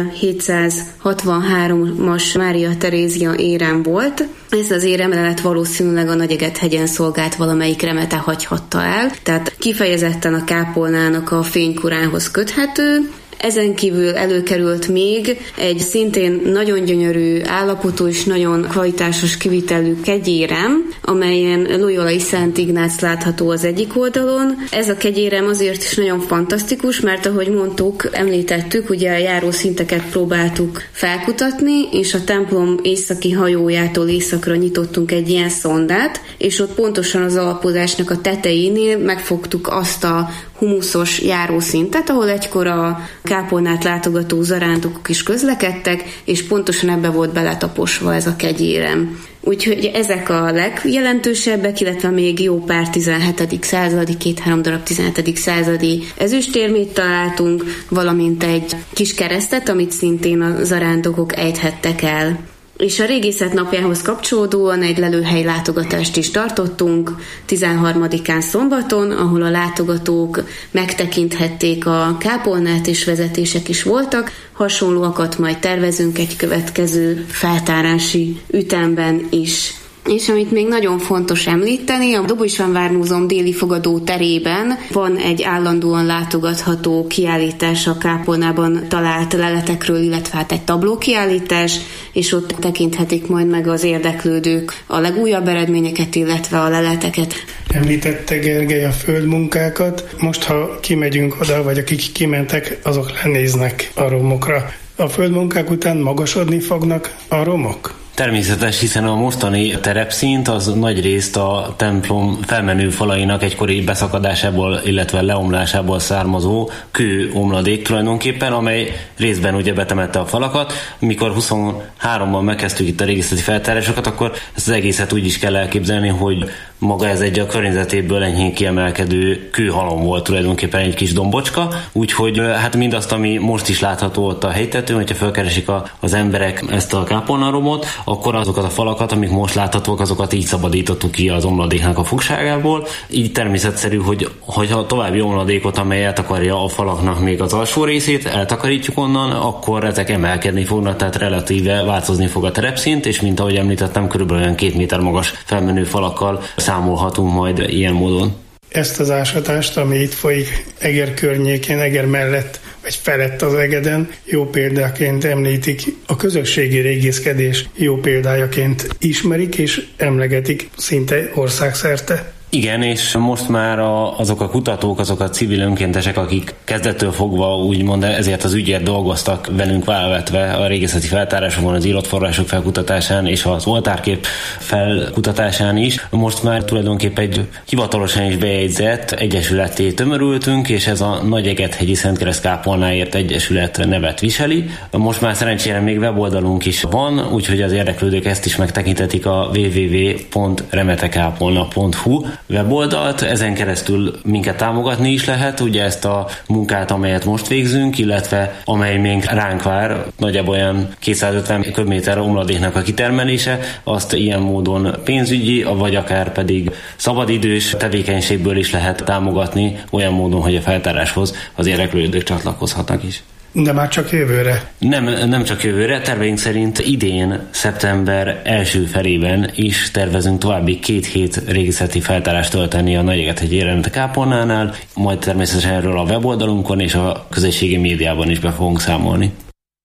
ezerhétszázhatvanhármas Mária Terézia érem volt. Ez az éremlelet valószínűleg a Nagyegethegyen szolgált valamelyik remete hagyhatta el, tehát kifejezetten a kápolnának a fénykorához köthető. Ezen kívül előkerült még egy szintén nagyon gyönyörű állapotú és nagyon kvalitásos kivitelű kegyérem, amelyen Loyolai Szent Ignác látható az egyik oldalon. Ez a kegyérem azért is nagyon fantasztikus, mert ahogy mondtuk, említettük, ugye a járószinteket próbáltuk felkutatni, és a templom északi hajójától északra nyitottunk egy ilyen szondát, és ott pontosan az alapozásnak a tetejénél megfogtuk azt a humuszos járószintet, ahol egykor a kápolnát látogató zarándokok is közlekedtek, és pontosan ebbe volt beletaposva ez a kegyérem. Úgyhogy ezek a legjelentősebbek, illetve még jó pár tizenhetedik századi, két-három darab tizenhetedik századi ezüstérmét találtunk, valamint egy kis keresztet, amit szintén a zarándokok ejthettek el. És a Régészet Napjához kapcsolódóan egy lelőhely látogatást is tartottunk tizenharmadikán szombaton, ahol a látogatók megtekinthették a kápolnát, és vezetések is voltak. Hasonlóakat majd tervezünk egy következő feltárási ütemben is. És amit még nagyon fontos említeni, a Dobó István Vármúzeum déli fogadó terében van egy állandóan látogatható kiállítás a kápolnában talált leletekről, illetve hát egy tablókiállítás, és ott tekinthetik majd meg az érdeklődők a legújabb eredményeket, illetve a leleteket. Említette Gergely a földmunkákat. Most, ha kimegyünk oda, vagy akik kimentek, azok lenéznek a romokra. A földmunkák után magasodni fognak a romok? Természetes, hiszen a mostani terepszint az nagy részt a templom felmenő falainak egykori beszakadásából, illetve leomlásából származó kőomladék tulajdonképpen, amely részben ugye betemette a falakat. Mikor huszonháromban megkezdtük itt a régészeti feltárásokat, akkor ezt az egészet úgy is kell elképzelni, hogy maga ez egy a környezetéből enyhén kiemelkedő kőhalom volt, tulajdonképpen egy kis dombocska, úgyhogy hát mindazt, ami most is látható ott a helytetőn, hogyha felkeresik a, az emberek ezt a kápolnaromot, akkor azokat a falakat, amik most láthatók, azokat így szabadítottuk ki az omladéknak a fogságából. Így természetszerű, hogy ha további omladékot, amely eltakarja a falaknak még az alsó részét, eltakarítjuk onnan, akkor ezek emelkedni fognak, tehát relatíve változni fog a terepszint, és mint ahogy említettem, körülbelül olyan két méter magas felmenő falakkal számolhatunk majd ilyen módon. Ezt az ásatást, ami itt folyik Eger környékén, Eger mellett, vagy felett az Egeden, jó példáként említik, a közösségi régészkedés jó példájaként ismerik és emlegetik szinte országszerte. Igen, és most már a, azok a kutatók, azok a civil önkéntesek, akik kezdettől fogva úgymond ezért az ügyért dolgoztak velünk válvetve a régészeti feltárásokon, az írott források felkutatásán és az oltárkép felkutatásán is. Most már tulajdonképpen egy hivatalosan is bejegyzett egyesületté tömörültünk, és ez a Nagyegethegyi Szentkereszt Kápolnáért Egyesület nevet viseli. Most már szerencsére még weboldalunk is van, úgyhogy az érdeklődők ezt is megtekinthetik a double-u double-u double-u pont remetekápolna pont hu weboldalt, ezen keresztül minket támogatni is lehet, ugye ezt a munkát, amelyet most végzünk, illetve amely még ránk vár, nagyjából olyan kétszázötven köbméter omladéknak a kitermelése, azt ilyen módon pénzügyi, vagy akár pedig szabadidős tevékenységből is lehet támogatni, olyan módon, hogy a feltáráshoz az érdeklődők csatlakozhatnak is. De már csak jövőre? Nem, nem csak jövőre, terveink szerint idén, szeptember első felében is tervezünk további két hét régészeti feltárást tölteni a Nagyegethegyi Remete kápolnánál, majd természetesen erről a weboldalunkon és a közösségi médiában is be fogunk számolni.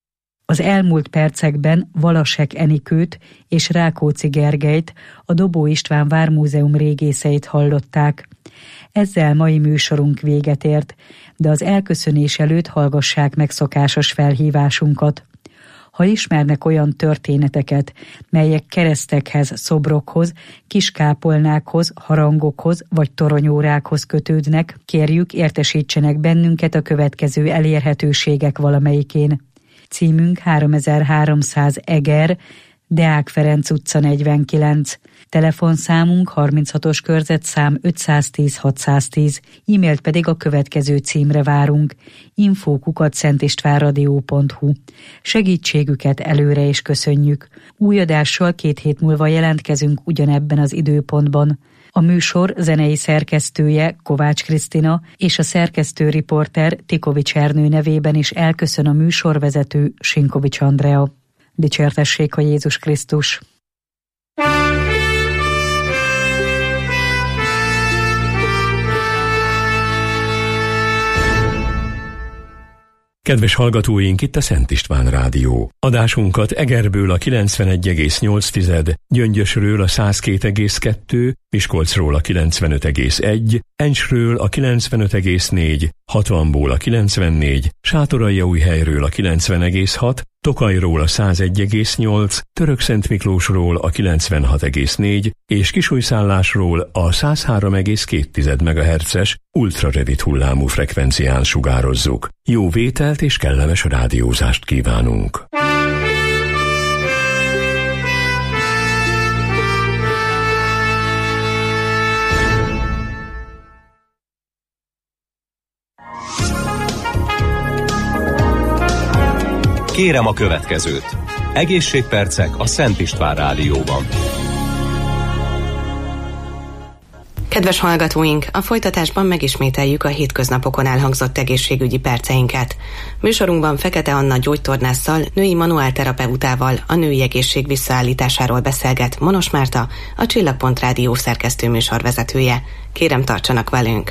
Az elmúlt percekben Valasek Enikőt és Rákóczi Gergelyt, a Dobó István Vármúzeum régészeit hallották. Ezzel mai műsorunk véget ért, de az elköszönés előtt hallgassák meg szokásos felhívásunkat. Ha ismernek olyan történeteket, melyek keresztekhez, szobrokhoz, kiskápolnákhoz, harangokhoz vagy toronyórákhoz kötődnek, kérjük, értesítsenek bennünket a következő elérhetőségek valamelyikén. Címünk háromezer-háromszáz Eger, Deák Ferenc utca negyvenkilenc. Telefonszámunk harminchatos körzetszám ötszáztíz hatszáztíz, e-mailt pedig a következő címre várunk: info kukac szentistvánradio pont hu. Segítségüket előre is köszönjük. Új adással két hét múlva jelentkezünk ugyanebben az időpontban. A műsor zenei szerkesztője Kovács Krisztina és a szerkesztő riporter Tikovics Ernő nevében is elköszön a műsorvezető Sinkovics Andrea. Dicsértessék a Jézus Krisztus! Kedves hallgatóink, itt a Szent István Rádió. Adásunkat Egerből a kilencvenegy egész nyolc, Gyöngyösről a száz két egész kettő, Miskolcról a kilencvenöt egész egy, Encsről a kilencvenöt egész négy, hatvanból a kilencvennégy, Sátoraljaújhelyről a kilencven egész hat, Tokajról a száz egy egész nyolc, Törökszentmiklósról a kilencvenhat egész négy és Kisújszállásról a száz három egész két megahertzes ultrarövid hullámú frekvencián sugározzuk. Jó vételt és kellemes rádiózást kívánunk! Kérem a következőt. Egészségpercek a Szent István Rádióban. Kedves hallgatóink, a folytatásban megismételjük a hétköznapokon elhangzott egészségügyi perceinket. Műsorunkban Fekete Anna gyógytornásszal, női manuálterapeutával a női egészség visszaállításáról beszélget Monos Márta, a Csillagpont Rádió szerkesztő műsorvezetője. Kérem, tartsanak velünk!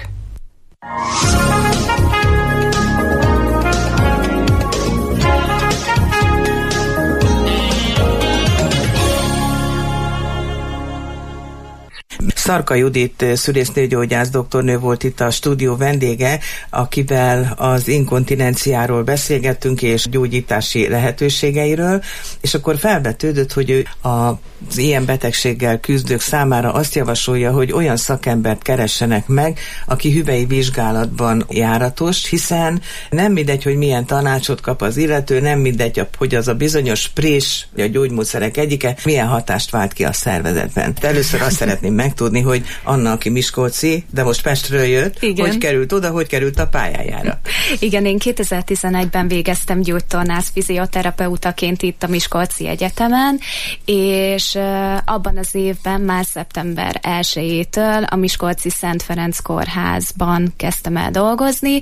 Szarka Judit szülésznőgyógyász doktornő volt itt a stúdió vendége, akivel az inkontinenciáról beszélgettünk és gyógyítási lehetőségeiről, és akkor felvetődött, hogy ő az ilyen betegséggel küzdők számára azt javasolja, hogy olyan szakembert keressenek meg, aki hüvei vizsgálatban járatos, hiszen nem mindegy, hogy milyen tanácsot kap az illető, nem mindegy, hogy az a bizonyos prés, a gyógymódszerek egyike, milyen hatást vált ki a szervezetben. De először azt szeretném megtudni, hogy Anna, aki miskolci, de most Pestről jött, igen. Hogy került oda, hogy került a pályájára? Igen, én kétezer-tizenegyben végeztem gyógytornász fizioterapeutaként itt a Miskolci Egyetemen, és abban az évben már szeptember elsejétől a Miskolci Szent Ferenc kórházban kezdtem el dolgozni,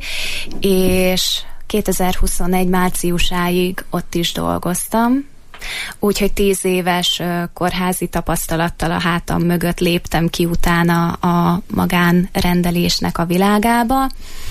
és kétezer-huszonegy márciusáig ott is dolgoztam. Úgyhogy tíz éves kórházi tapasztalattal a hátam mögött léptem ki utána a magánrendelésnek a világába,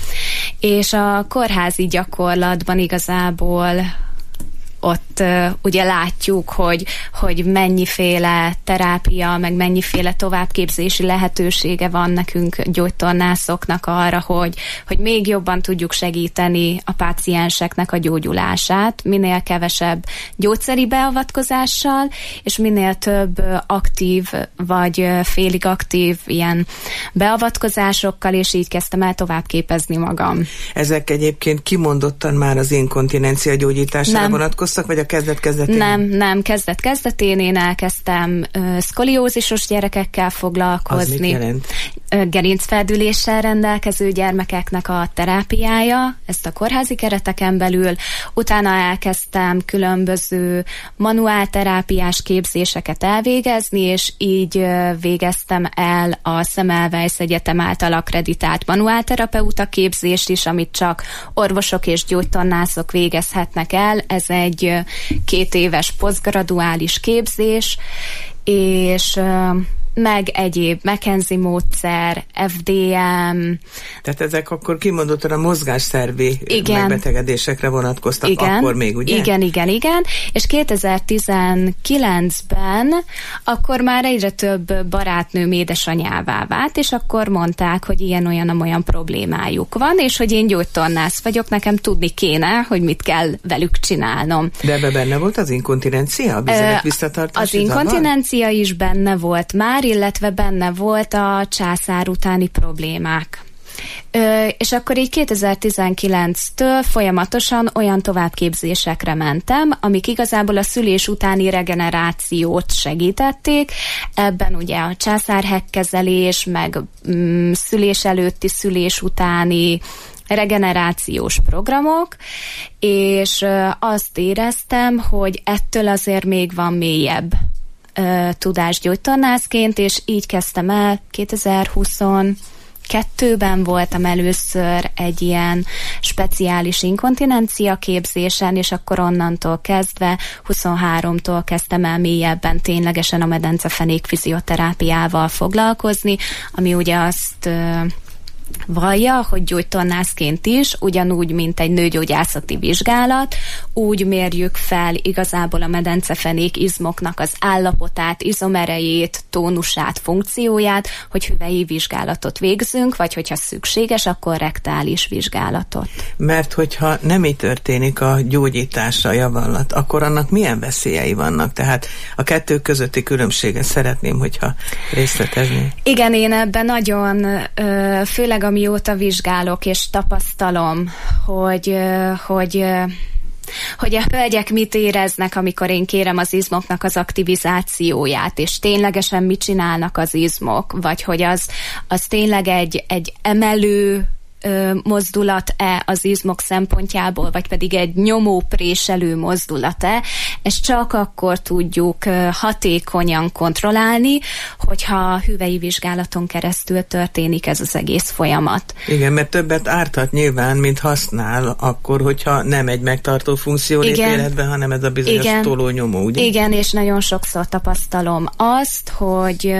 és a kórházi gyakorlatban igazából ott uh, ugye látjuk, hogy, hogy mennyiféle terápia, meg mennyiféle továbbképzési lehetősége van nekünk gyógytornászoknak arra, hogy, hogy még jobban tudjuk segíteni a pácienseknek a gyógyulását, minél kevesebb gyógyszeri beavatkozással, és minél több aktív, vagy félig aktív ilyen beavatkozásokkal, és így kezdtem el továbbképezni magam. Ezek egyébként kimondottan már az inkontinencia gyógyítására vonatkoznak, vagy a kezdet-kezdetén? Nem, nem, kezdet-kezdetén én elkezdtem uh, szkoliózisos gyerekekkel foglalkozni. Az mit jelent? Uh, gerincfeldüléssel rendelkező gyermekeknek a terápiája, ezt a kórházi kereteken belül. Utána elkezdtem különböző manuálterápiás képzéseket elvégezni, és így uh, végeztem el a Semmelweis Egyetem által akkreditált manuálterapeuta képzést is, amit csak orvosok és gyógytornászok végezhetnek el. Ez egy két éves posztgraduális képzés, és meg egyéb McKenzie módszer, ef dé em. Tehát ezek akkor kimondottan a mozgásszervi igen. megbetegedésekre vonatkoztak igen. akkor még, ugye? Igen, igen, igen. És kétezer-tizenkilencben akkor már egyre több barátnőm édesanyává vált, és akkor mondták, hogy ilyen-olyan-olyan problémájuk van, és hogy én gyógytornász vagyok, nekem tudni kéne, hogy mit kell velük csinálnom. De ebbe benne volt az inkontinencia, a bizenek visszatartási Az inkontinencia is benne volt már, illetve benne volt a császár utáni problémák. Ö, és akkor így kétezer-tizenkilenctől folyamatosan olyan továbbképzésekre mentem, amik igazából a szülés utáni regenerációt segítették. Ebben ugye a császárhekkkezelés, meg mm, szülés előtti, szülés utáni regenerációs programok, és ö, azt éreztem, hogy ettől azért még van mélyebb ö, tudás gyógytornászként, és így kezdtem el kétezer-huszonkettőben voltam először egy ilyen speciális inkontinencia képzésen, és akkor onnantól kezdve huszonháromtól kezdtem el mélyebben ténylegesen a medencefenék fizioterápiával foglalkozni, ami ugye azt vallja, hogy gyógytornászként is, ugyanúgy, mint egy nőgyógyászati vizsgálat, úgy mérjük fel igazából a medencefenék izmoknak az állapotát, izomerejét, tónusát, funkcióját, hogy hüvei vizsgálatot végzünk, vagy hogyha szükséges, akkor rektális vizsgálatot. Mert hogyha nem így történik a gyógyítás, a javallat, akkor annak milyen veszélyei vannak? Tehát a kettő közötti különbséget szeretném, hogyha részletezni. Igen, én ebben nagyon főleg amióta vizsgálok és tapasztalom, hogy, hogy, hogy a hölgyek mit éreznek, amikor én kérem az izmoknak az aktivizációját, és ténylegesen mit csinálnak az izmok, vagy hogy az, az tényleg egy, egy emelő mozdulat-e az izmok szempontjából, vagy pedig egy nyomópréselő mozdulat-e, ezt csak akkor tudjuk hatékonyan kontrollálni, hogyha hüvei vizsgálaton keresztül történik ez az egész folyamat. Igen, mert többet árthat nyilván, mint használ, akkor, hogyha nem egy megtartó funkció lép életben, hanem ez a bizonyos igen, tolónyomó, ugye? Igen, és nagyon sokszor tapasztalom azt, hogy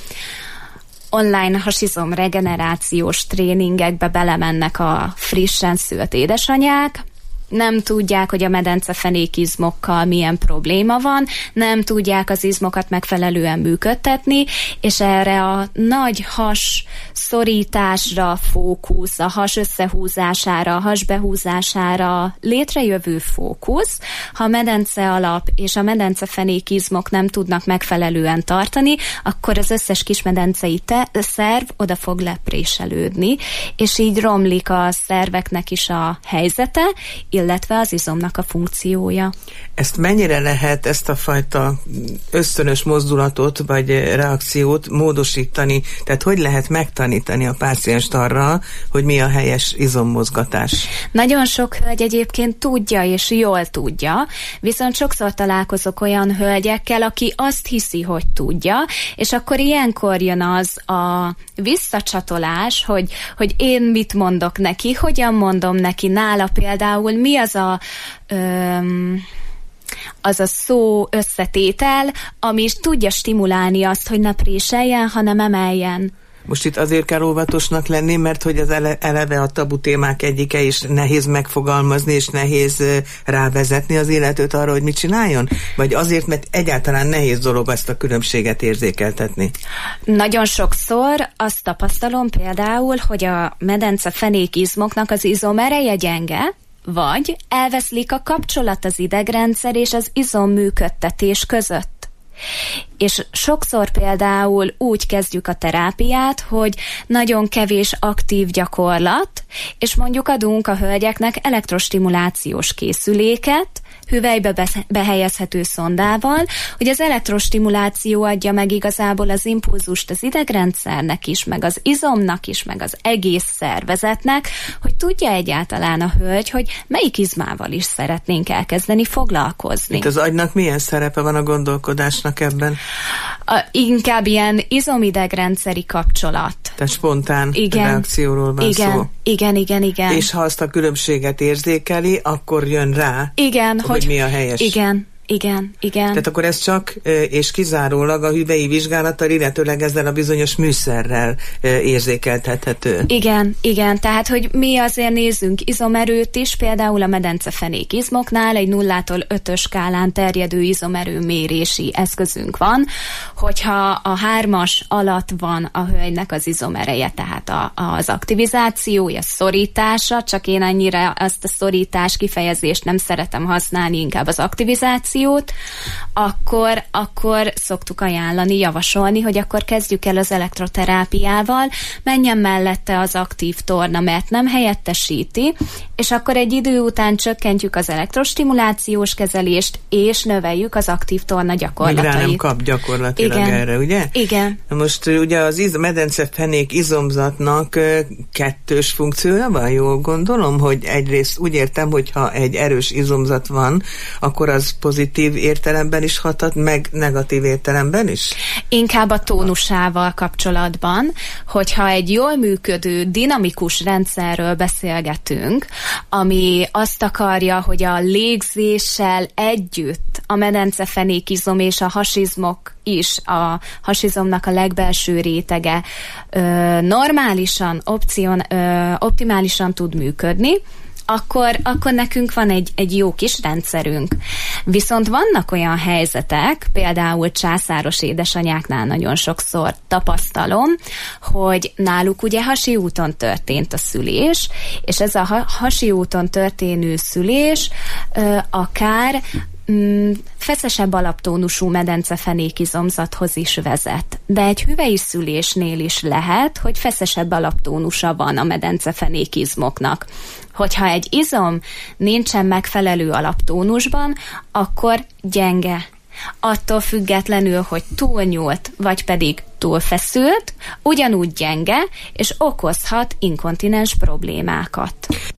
online hasizom regenerációs tréningekbe belemennek a frissen szült édesanyák, nem tudják, hogy a medencefenék izmokkal milyen probléma van, nem tudják az izmokat megfelelően működtetni, és erre a nagy has szorításra fókusz, a has összehúzására, a has behúzására létrejövő fókusz, ha a medence alap és a medencefenék izmok nem tudnak megfelelően tartani, akkor az összes kismedencei te- szerv oda fog lepréselődni, és így romlik a szerveknek is a helyzete, illetve az izomnak a funkciója. Ezt mennyire lehet, ezt a fajta ösztönös mozdulatot vagy reakciót módosítani? Tehát hogy lehet megtanítani a pácienst arra, hogy mi a helyes izommozgatás? Nagyon sok hölgy egyébként tudja, és jól tudja, viszont sokszor találkozok olyan hölgyekkel, aki azt hiszi, hogy tudja, és akkor ilyenkor jön az a visszacsatolás, hogy, hogy én mit mondok neki, hogyan mondom neki, nála például mi az a öm, az a szó összetétel, ami tudja stimulálni azt, hogy ne préseljen, hanem emeljen. Most itt azért kell óvatosnak lenni, mert hogy az ele, eleve a tabu témák egyike, és nehéz megfogalmazni, és nehéz rávezetni az illetőt arra, hogy mit csináljon? Vagy azért, mert egyáltalán nehéz dolog ezt a különbséget érzékeltetni? Nagyon sokszor azt tapasztalom például, hogy a medencefenék izmoknak az izomereje gyenge, vagy elveszlik a kapcsolat az idegrendszer és az izomműködtetés között. És sokszor például úgy kezdjük a terápiát, hogy nagyon kevés aktív gyakorlat, és mondjuk adunk a hölgyeknek elektrostimulációs készüléket, hüvelybe behelyezhető szondával, hogy az elektrostimuláció adja meg igazából az impulzust az idegrendszernek is, meg az izomnak is, meg az egész szervezetnek, hogy tudja egyáltalán a hölgy, hogy melyik izmával is szeretnénk elkezdeni foglalkozni. Itt az agynak milyen szerepe van a gondolkodásnak ebben? A, inkább ilyen izomidegrendszeri kapcsolat. Tehát spontán igen, reakcióról van igen, szó. Igen, igen, igen. És ha azt a különbséget érzékeli, akkor jön rá, igen, hogy, hogy mi a helyes. Igen, igen, igen. Tehát akkor ez csak és kizárólag a hüvei vizsgálattal, illetőleg ezzel a bizonyos műszerrel érzékeltethető. Igen, igen, tehát hogy mi azért nézzünk izomerőt is, például a medencefenék izmoknál egy nullától ötös skálán terjedő izomerő mérési eszközünk van, hogyha a hármas alatt van a hölgynek az izomereje, tehát a, az aktivizációja, szorítása, csak én annyira azt a szorítás kifejezést nem szeretem használni, inkább az aktivizációt, akkor, akkor szoktuk ajánlani, javasolni, hogy akkor kezdjük el az elektroterápiával, menjen mellette az aktív torna, mert nem helyettesíti, és akkor egy idő után csökkentjük az elektrostimulációs kezelést, és növeljük az aktív torna gyakorlatait. Még rá nem kap gyakorlatilag igen. erre, ugye? Igen. Most ugye az iz- medencefenék izomzatnak kettős funkciója van, jól gondolom, hogy egyrészt úgy értem, hogy ha egy erős izomzat van, akkor az pozitív értelemben is hatat, meg negatív értelemben is? Inkább a tónusával kapcsolatban, hogyha egy jól működő, dinamikus rendszerről beszélgetünk, ami azt akarja, hogy a légzéssel együtt a medencefenékizom és a hasizmok is, a hasizomnak a legbelső rétege ö, normálisan, opcion, ö, optimálisan tud működni, Akkor, akkor nekünk van egy, egy jó kis rendszerünk. Viszont vannak olyan helyzetek, például császáros édesanyáknál nagyon sokszor tapasztalom, hogy náluk ugye hasi úton történt a szülés, és ez a hasi úton történő szülés ö, akár mm, feszesebb alaptónusú medencefenékizomzathoz is vezet. De egy hüvei szülésnél is lehet, hogy feszesebb alaptónusa van a medencefenékizmoknak. Hogyha egy izom nincsen megfelelő alaptónusban, akkor gyenge. Attól függetlenül, hogy túlnyúlt, vagy pedig túlfeszült, ugyanúgy gyenge, és okozhat inkontinens problémákat.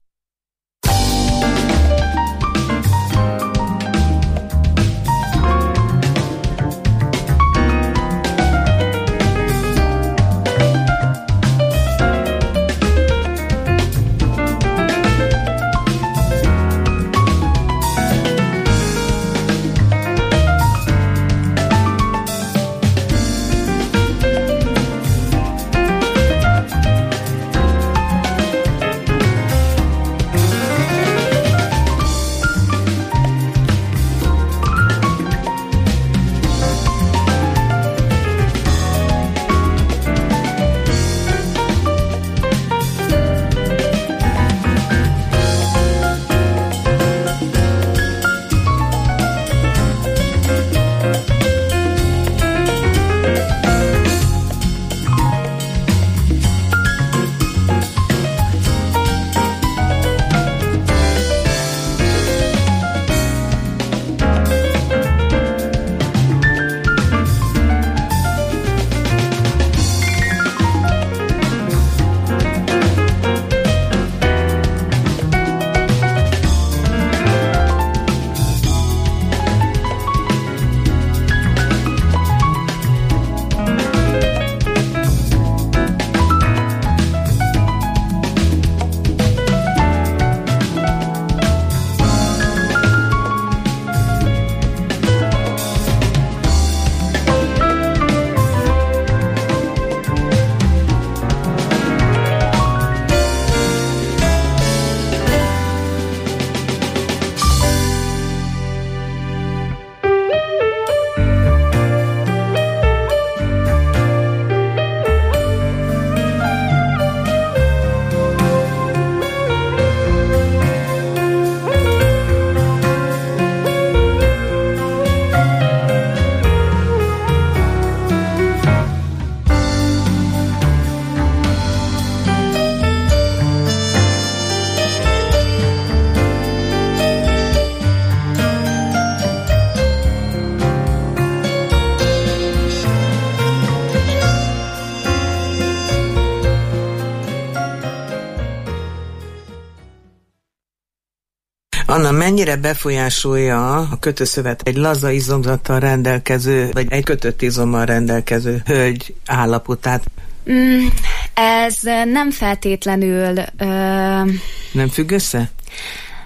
Anna, mennyire befolyásolja a kötőszövet egy laza izomzattal rendelkező, vagy egy kötött izommal rendelkező hölgy állapotát? Mm, ez nem feltétlenül... Ö... Nem függ össze?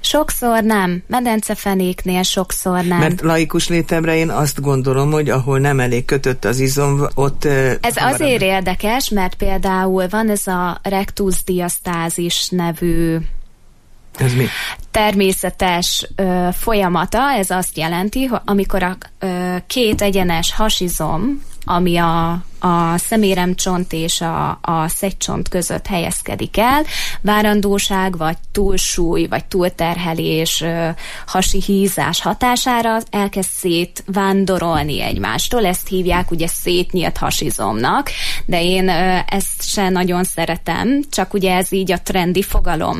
Sokszor nem. Medencefenéknél sokszor nem. Mert laikus létemre én azt gondolom, hogy ahol nem elég kötött az izom, ott... Ez hamarabb. Azért érdekes, mert például van ez a rectus diasztázis nevű ez mi? természetes ö, folyamata. Ez azt jelenti, hogy amikor a ö, két egyenes hasizom, ami a, a szeméremcsont és a, a szegycsont között helyezkedik el, várandóság, vagy túlsúly, vagy túlterhelés, ö, hasi hízás hatására elkezd szétvándorolni egymástól. Ezt hívják ugye szétnyílt hasizomnak, de én ö, ezt se nagyon szeretem, csak ugye ez így a trendi fogalom.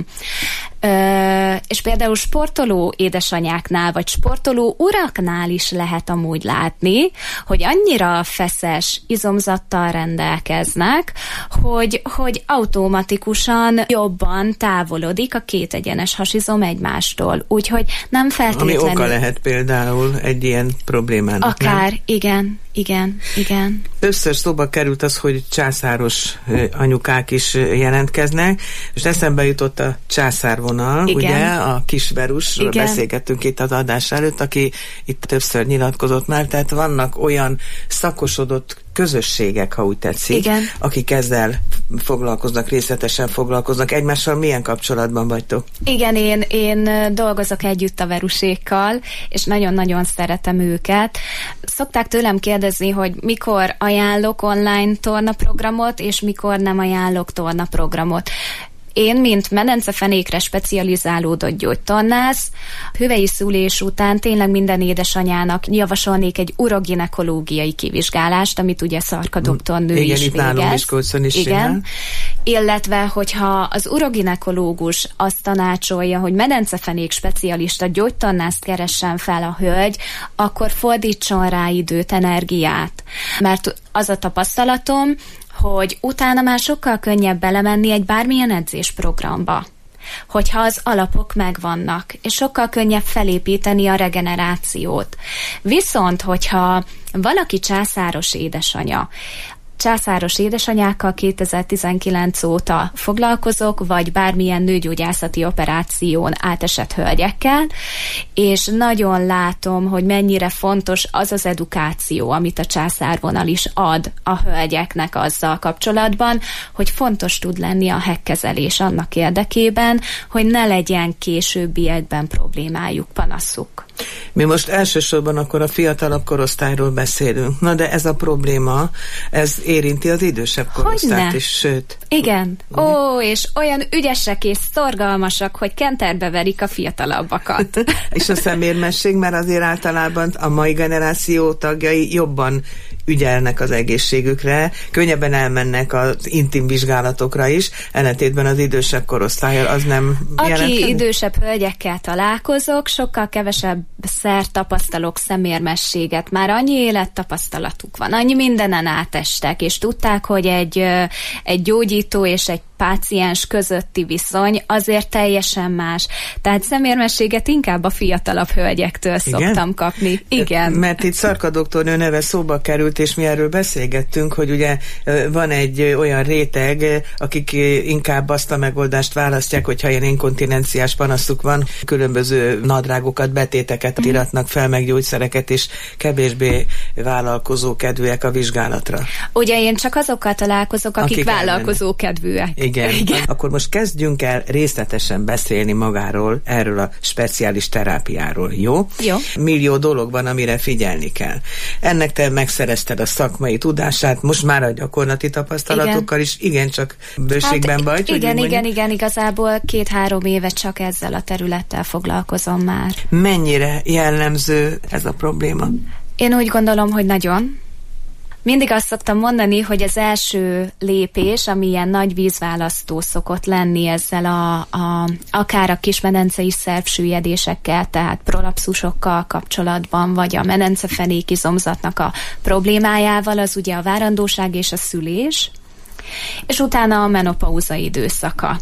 Ö, és például sportoló édesanyáknál, vagy sportoló uraknál is lehet amúgy látni, hogy annyira feszes izomzattal rendelkeznek, hogy, hogy automatikusan jobban távolodik a két egyenes hasizom egymástól. Úgyhogy nem feltétlenül... Ami oka lehet például egy ilyen problémának. Akár, nem? igen, igen, igen. Többször szóba került az, hogy császáros anyukák is jelentkeznek, és eszembe jutott a császárvonal, igen. Ugye, a kisverusról beszélgettünk itt az adás előtt, aki itt többször nyilatkozott már, tehát vannak olyan szakosodott közösségek, ha úgy tetszik, igen. akik ezzel foglalkoznak, részletesen foglalkoznak. Egymással milyen kapcsolatban vagytok? Igen, én, én dolgozok együtt a verusékkal, és nagyon-nagyon szeretem őket. Szokták tőlem kérdezni, hogy mikor ajánlok online tornaprogramot, és mikor nem ajánlok tornaprogramot. Én, mint medencefenékre specializálódott gyógytornász, hüvei szülés után tényleg minden édesanyának javasolnék egy uroginekológiai kivizsgálást, amit ugye Szarka doktornő igen, is itt végez. nálunk Miskolcon is igen. Csinál. Illetve, hogyha az uroginekológus azt tanácsolja, hogy medencefenék specialista gyógytornászt keressen fel a hölgy, akkor fordítson rá időt, energiát. Mert az a tapasztalatom, hogy utána már sokkal könnyebb belemenni egy bármilyen edzésprogramba, hogyha az alapok megvannak, és sokkal könnyebb felépíteni a regenerációt. Viszont, hogyha valaki császáros édesanya, császáros édesanyákkal kétezer-tizenkilenc óta foglalkozok, vagy bármilyen nőgyógyászati operáción átesett hölgyekkel, és nagyon látom, hogy mennyire fontos az az edukáció, amit a császárvonal is ad a hölgyeknek azzal kapcsolatban, hogy fontos tud lenni a hekkezelés annak érdekében, hogy ne legyen későbbiekben problémájuk, panaszuk. Mi most elsősorban akkor a fiatalabb korosztályról beszélünk. Na de ez a probléma, ez érinti az idősebb korosztályt is, sőt. Igen. Ó, és olyan ügyesek és szorgalmasak, hogy kenterbe verik a fiatalabbakat. És a szemérmesség, mert azért általában a mai generáció tagjai jobban ügyelnek az egészségükre, könnyebben elmennek az intim vizsgálatokra is, ellentétben az idősebb korosztállyal az nem Aki jelentkezik? idősebb hölgyekkel találkozok, sokkal kevesebb szer tapasztalok szemérmességet. Már annyi élettapasztalatuk van, annyi mindenen átestek, és tudták, hogy egy, egy gyógyító és egy páciens közötti viszony azért teljesen más. Tehát szemérmességet inkább a fiatalabb hölgyektől igen? szoktam kapni. Igen. Mert itt Szarka doktornő neve szóba került, és mi erről beszélgettünk, hogy ugye van egy olyan réteg, akik inkább azt a megoldást választják, hogyha ilyen inkontinenciás panaszuk van, különböző nadrágokat, betéteket iratnak fel, meg gyógyszereket, és kevésbé vállalkozókedvűek a vizsgálatra. Ugye én csak azokkal találkozok, akik, akik vállalkozókedvűek. Igen. Igen. Akkor most kezdjünk el részletesen beszélni magáról, erről a speciális terápiáról, jó? Jó. Millió dolog van, amire figyelni kell. Ennek te megszerezted a szakmai tudását, most már a gyakorlati tapasztalatokkal igen. is, igencsak bőségben hát, vagy? Igen, igen, igen, igazából két-három éve csak ezzel a területtel foglalkozom már. Mennyire jellemző ez a probléma? Én úgy gondolom, hogy nagyon. Mindig azt szoktam mondani, hogy az első lépés, ami ilyen nagy vízválasztó szokott lenni ezzel a, a akár a kismedencei szervsüllyedésekkel, tehát prolapszusokkal kapcsolatban, vagy a medencefenék izomzatnak a problémájával, az ugye a várandóság és a szülés, és utána a menopauza időszaka.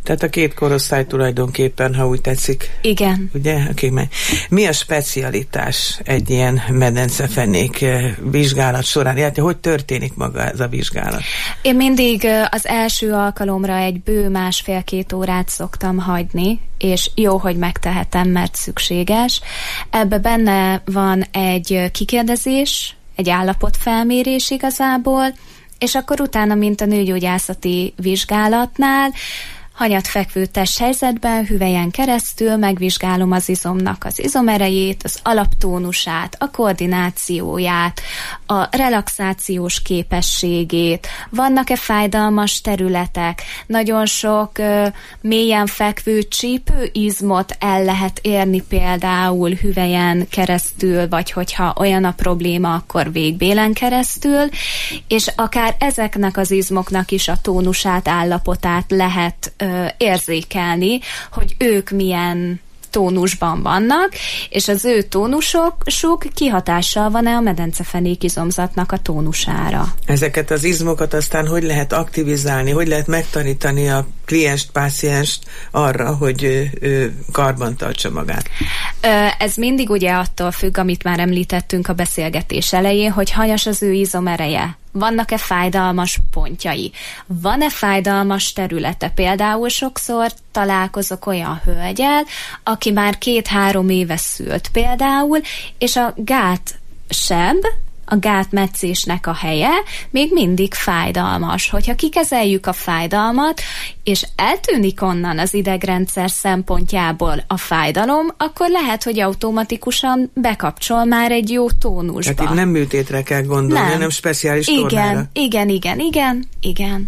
Tehát a két korosztály tulajdonképpen, ha úgy tetszik. Igen. Ugye? Okay, mi a specialitás egy ilyen medencefenék vizsgálat során? Hát, hogy történik maga ez a vizsgálat? Én mindig az első alkalomra egy bő másfél-két órát szoktam hagyni, és jó, hogy megtehetem, mert szükséges. Ebbe benne van egy kikérdezés, egy állapotfelmérés igazából, és akkor utána, mint a nőgyógyászati vizsgálatnál, hanyatfekvő testhelyzetben hüvelyen keresztül megvizsgálom az izomnak az izomerejét, az alaptónusát, a koordinációját, a relaxációs képességét, vannak-e fájdalmas területek, nagyon sok ö, mélyen fekvő csípőizmot el lehet érni például hüvelyen keresztül, vagy hogyha olyan a probléma, akkor végbélen keresztül, és akár ezeknek az izmoknak is a tónusát, állapotát lehet érzékelni, hogy ők milyen tónusban vannak, és az ő tónusok sok kihatással van-e a medencefenék izomzatnak a tónusára. Ezeket az izmokat aztán hogy lehet aktivizálni, hogy lehet megtanítani a klienst, pácienst arra, hogy ő, ő karban tartsa magát? Ez mindig ugye attól függ, amit már említettünk a beszélgetés elején, hogy hanyas az ő izomereje. Vannak-e fájdalmas pontjai? Van-e fájdalmas területe? Például sokszor találkozok olyan hölgyel, aki már két-három éve szült például, és a gátseb, a gátmetszésnek a helye még mindig fájdalmas. Hogyha kikezeljük a fájdalmat, és eltűnik onnan az idegrendszer szempontjából a fájdalom, akkor lehet, hogy automatikusan bekapcsol már egy jó tónusba. Tehát itt nem műtétre kell gondolni, nem. hanem speciális igen, tornára. Igen, igen, igen, igen.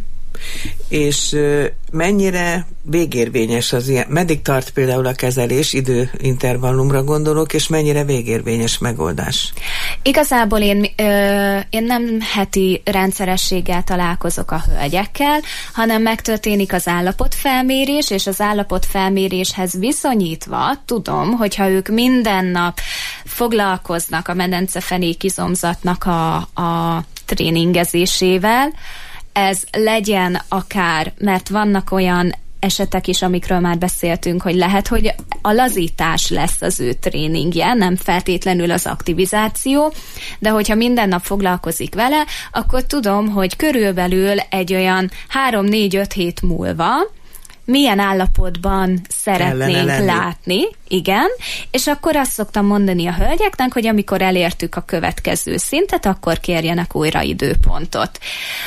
És uh, mennyire végérvényes az ilyen, meddig tart például a kezelés, időintervallumra gondolok, és mennyire végérvényes megoldás? Igazából én, ö, én nem heti rendszerességgel találkozok a hölgyekkel, hanem megtörténik az állapotfelmérés, és az állapotfelméréshez viszonyítva tudom, hogyha ők minden nap foglalkoznak a medencefenék izomzatnak a, a tréningezésével, ez legyen akár, mert vannak olyan esetek is, amikről már beszéltünk, hogy lehet, hogy a lazítás lesz az ő tréningje, nem feltétlenül az aktivizáció, de hogyha minden nap foglalkozik vele, akkor tudom, hogy körülbelül egy olyan három-négy-öt hét múlva milyen állapotban szeretnénk látni, igen, és akkor azt szoktam mondani a hölgyeknek, hogy amikor elértük a következő szintet, akkor kérjenek újra időpontot.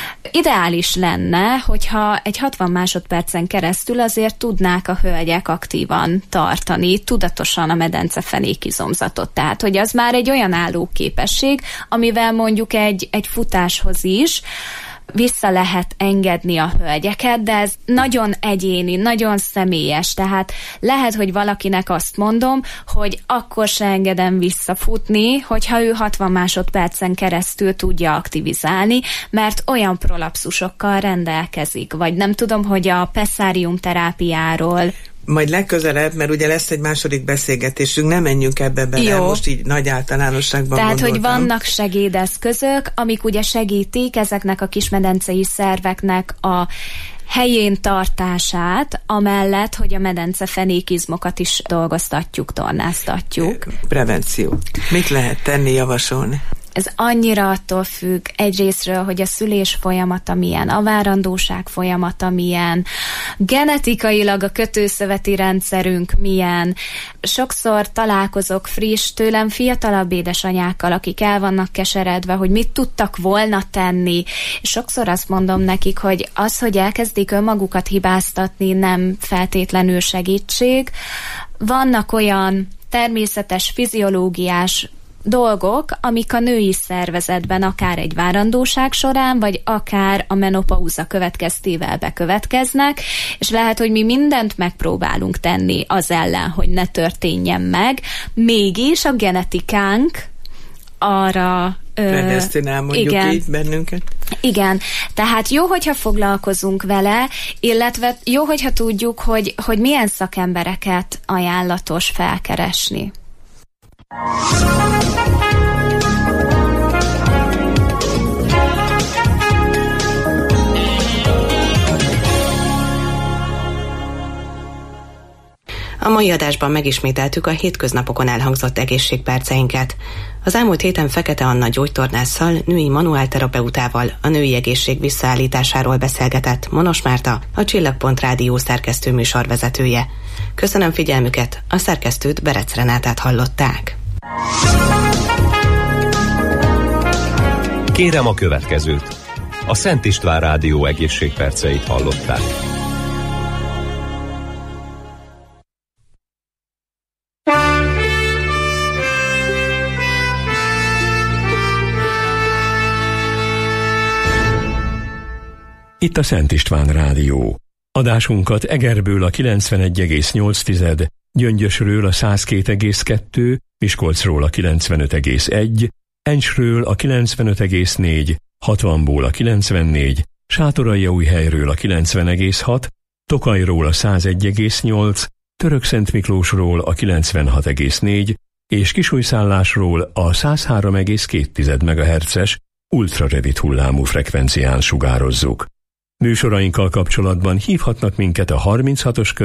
Ideális lenne, hogyha egy hatvan másodpercen keresztül azért tudnák a hölgyek aktívan tartani, tudatosan a medencefenék izomzatot. Tehát, hogy az már egy olyan állóképesség, amivel mondjuk egy, egy futáshoz is vissza lehet engedni a hölgyeket, de ez nagyon egyéni, nagyon személyes, tehát lehet, hogy valakinek azt mondom, hogy akkor se engedem visszafutni, hogyha ő hatvan másodpercen keresztül tudja aktivizálni, mert olyan prolapszusokkal rendelkezik, vagy nem tudom, hogy a pesszárium terápiáról majd legközelebb, mert ugye lesz egy második beszélgetésünk, nem menjünk ebbe bele, jó. Most így nagy általánosságban Tehát, gondoltam. hogy vannak segédeszközök, amik ugye segítik ezeknek a kismedencei szerveknek a helyén tartását, amellett, hogy a medencefenékizmokat is dolgoztatjuk, tornáztatjuk. Prevenció. Mit lehet tenni, javasolni? Ez annyira attól függ egyrészről, hogy a szülés folyamata milyen, a várandóság folyamata milyen, genetikailag a kötőszöveti rendszerünk milyen. Sokszor találkozok friss, tőlem fiatalabb édesanyákkal, akik el vannak keseredve, hogy mit tudtak volna tenni. És sokszor azt mondom nekik, hogy az, hogy elkezdik önmagukat hibáztatni, nem feltétlenül segítség. Vannak olyan természetes, fiziológiás dolgok, amik a női szervezetben akár egy várandóság során, vagy akár a menopauza következtével bekövetkeznek, és lehet, hogy mi mindent megpróbálunk tenni az ellen, hogy ne történjen meg, mégis a genetikánk arra predesztinál mondjuk igen. így bennünket. Igen, tehát jó, hogyha foglalkozunk vele, illetve jó, hogyha tudjuk, hogy, hogy milyen szakembereket ajánlatos felkeresni. A mai adásban megismételtük a hétköznapokon elhangzott egészségperceinket. Az elmúlt héten Fekete Anna gyógytornásszal, női manuálterapeutával a női egészség visszaállításáról beszélgetett Monos Márta, a Csillagpont Rádió szerkesztő műsorvezetője. Köszönöm figyelmüket, a szerkesztőt, Berec Renátát hallották. Kérem a következőt. A Szent István Rádió egészségperceit hallották. Itt a Szent István Rádió. Adásunkat Egerből a kilencvenegy egész nyolc, Gyöngyösről a száz két egész kettő, Miskolcról a kilencvenöt egész egy, Encsről a kilencvenöt egész négy, hatvanból a kilencvennégy, Sátoraljaújhelyről a kilencven egész hat, Tokajról a száz egy egész nyolc, Törökszentmiklósról a kilencvenhat egész négy és Kisújszállásról a száz három egész két megahertzes ultrarövid hullámú frekvencián sugározzuk. Műsorainkkal kapcsolatban hívhatnak minket a harminchatos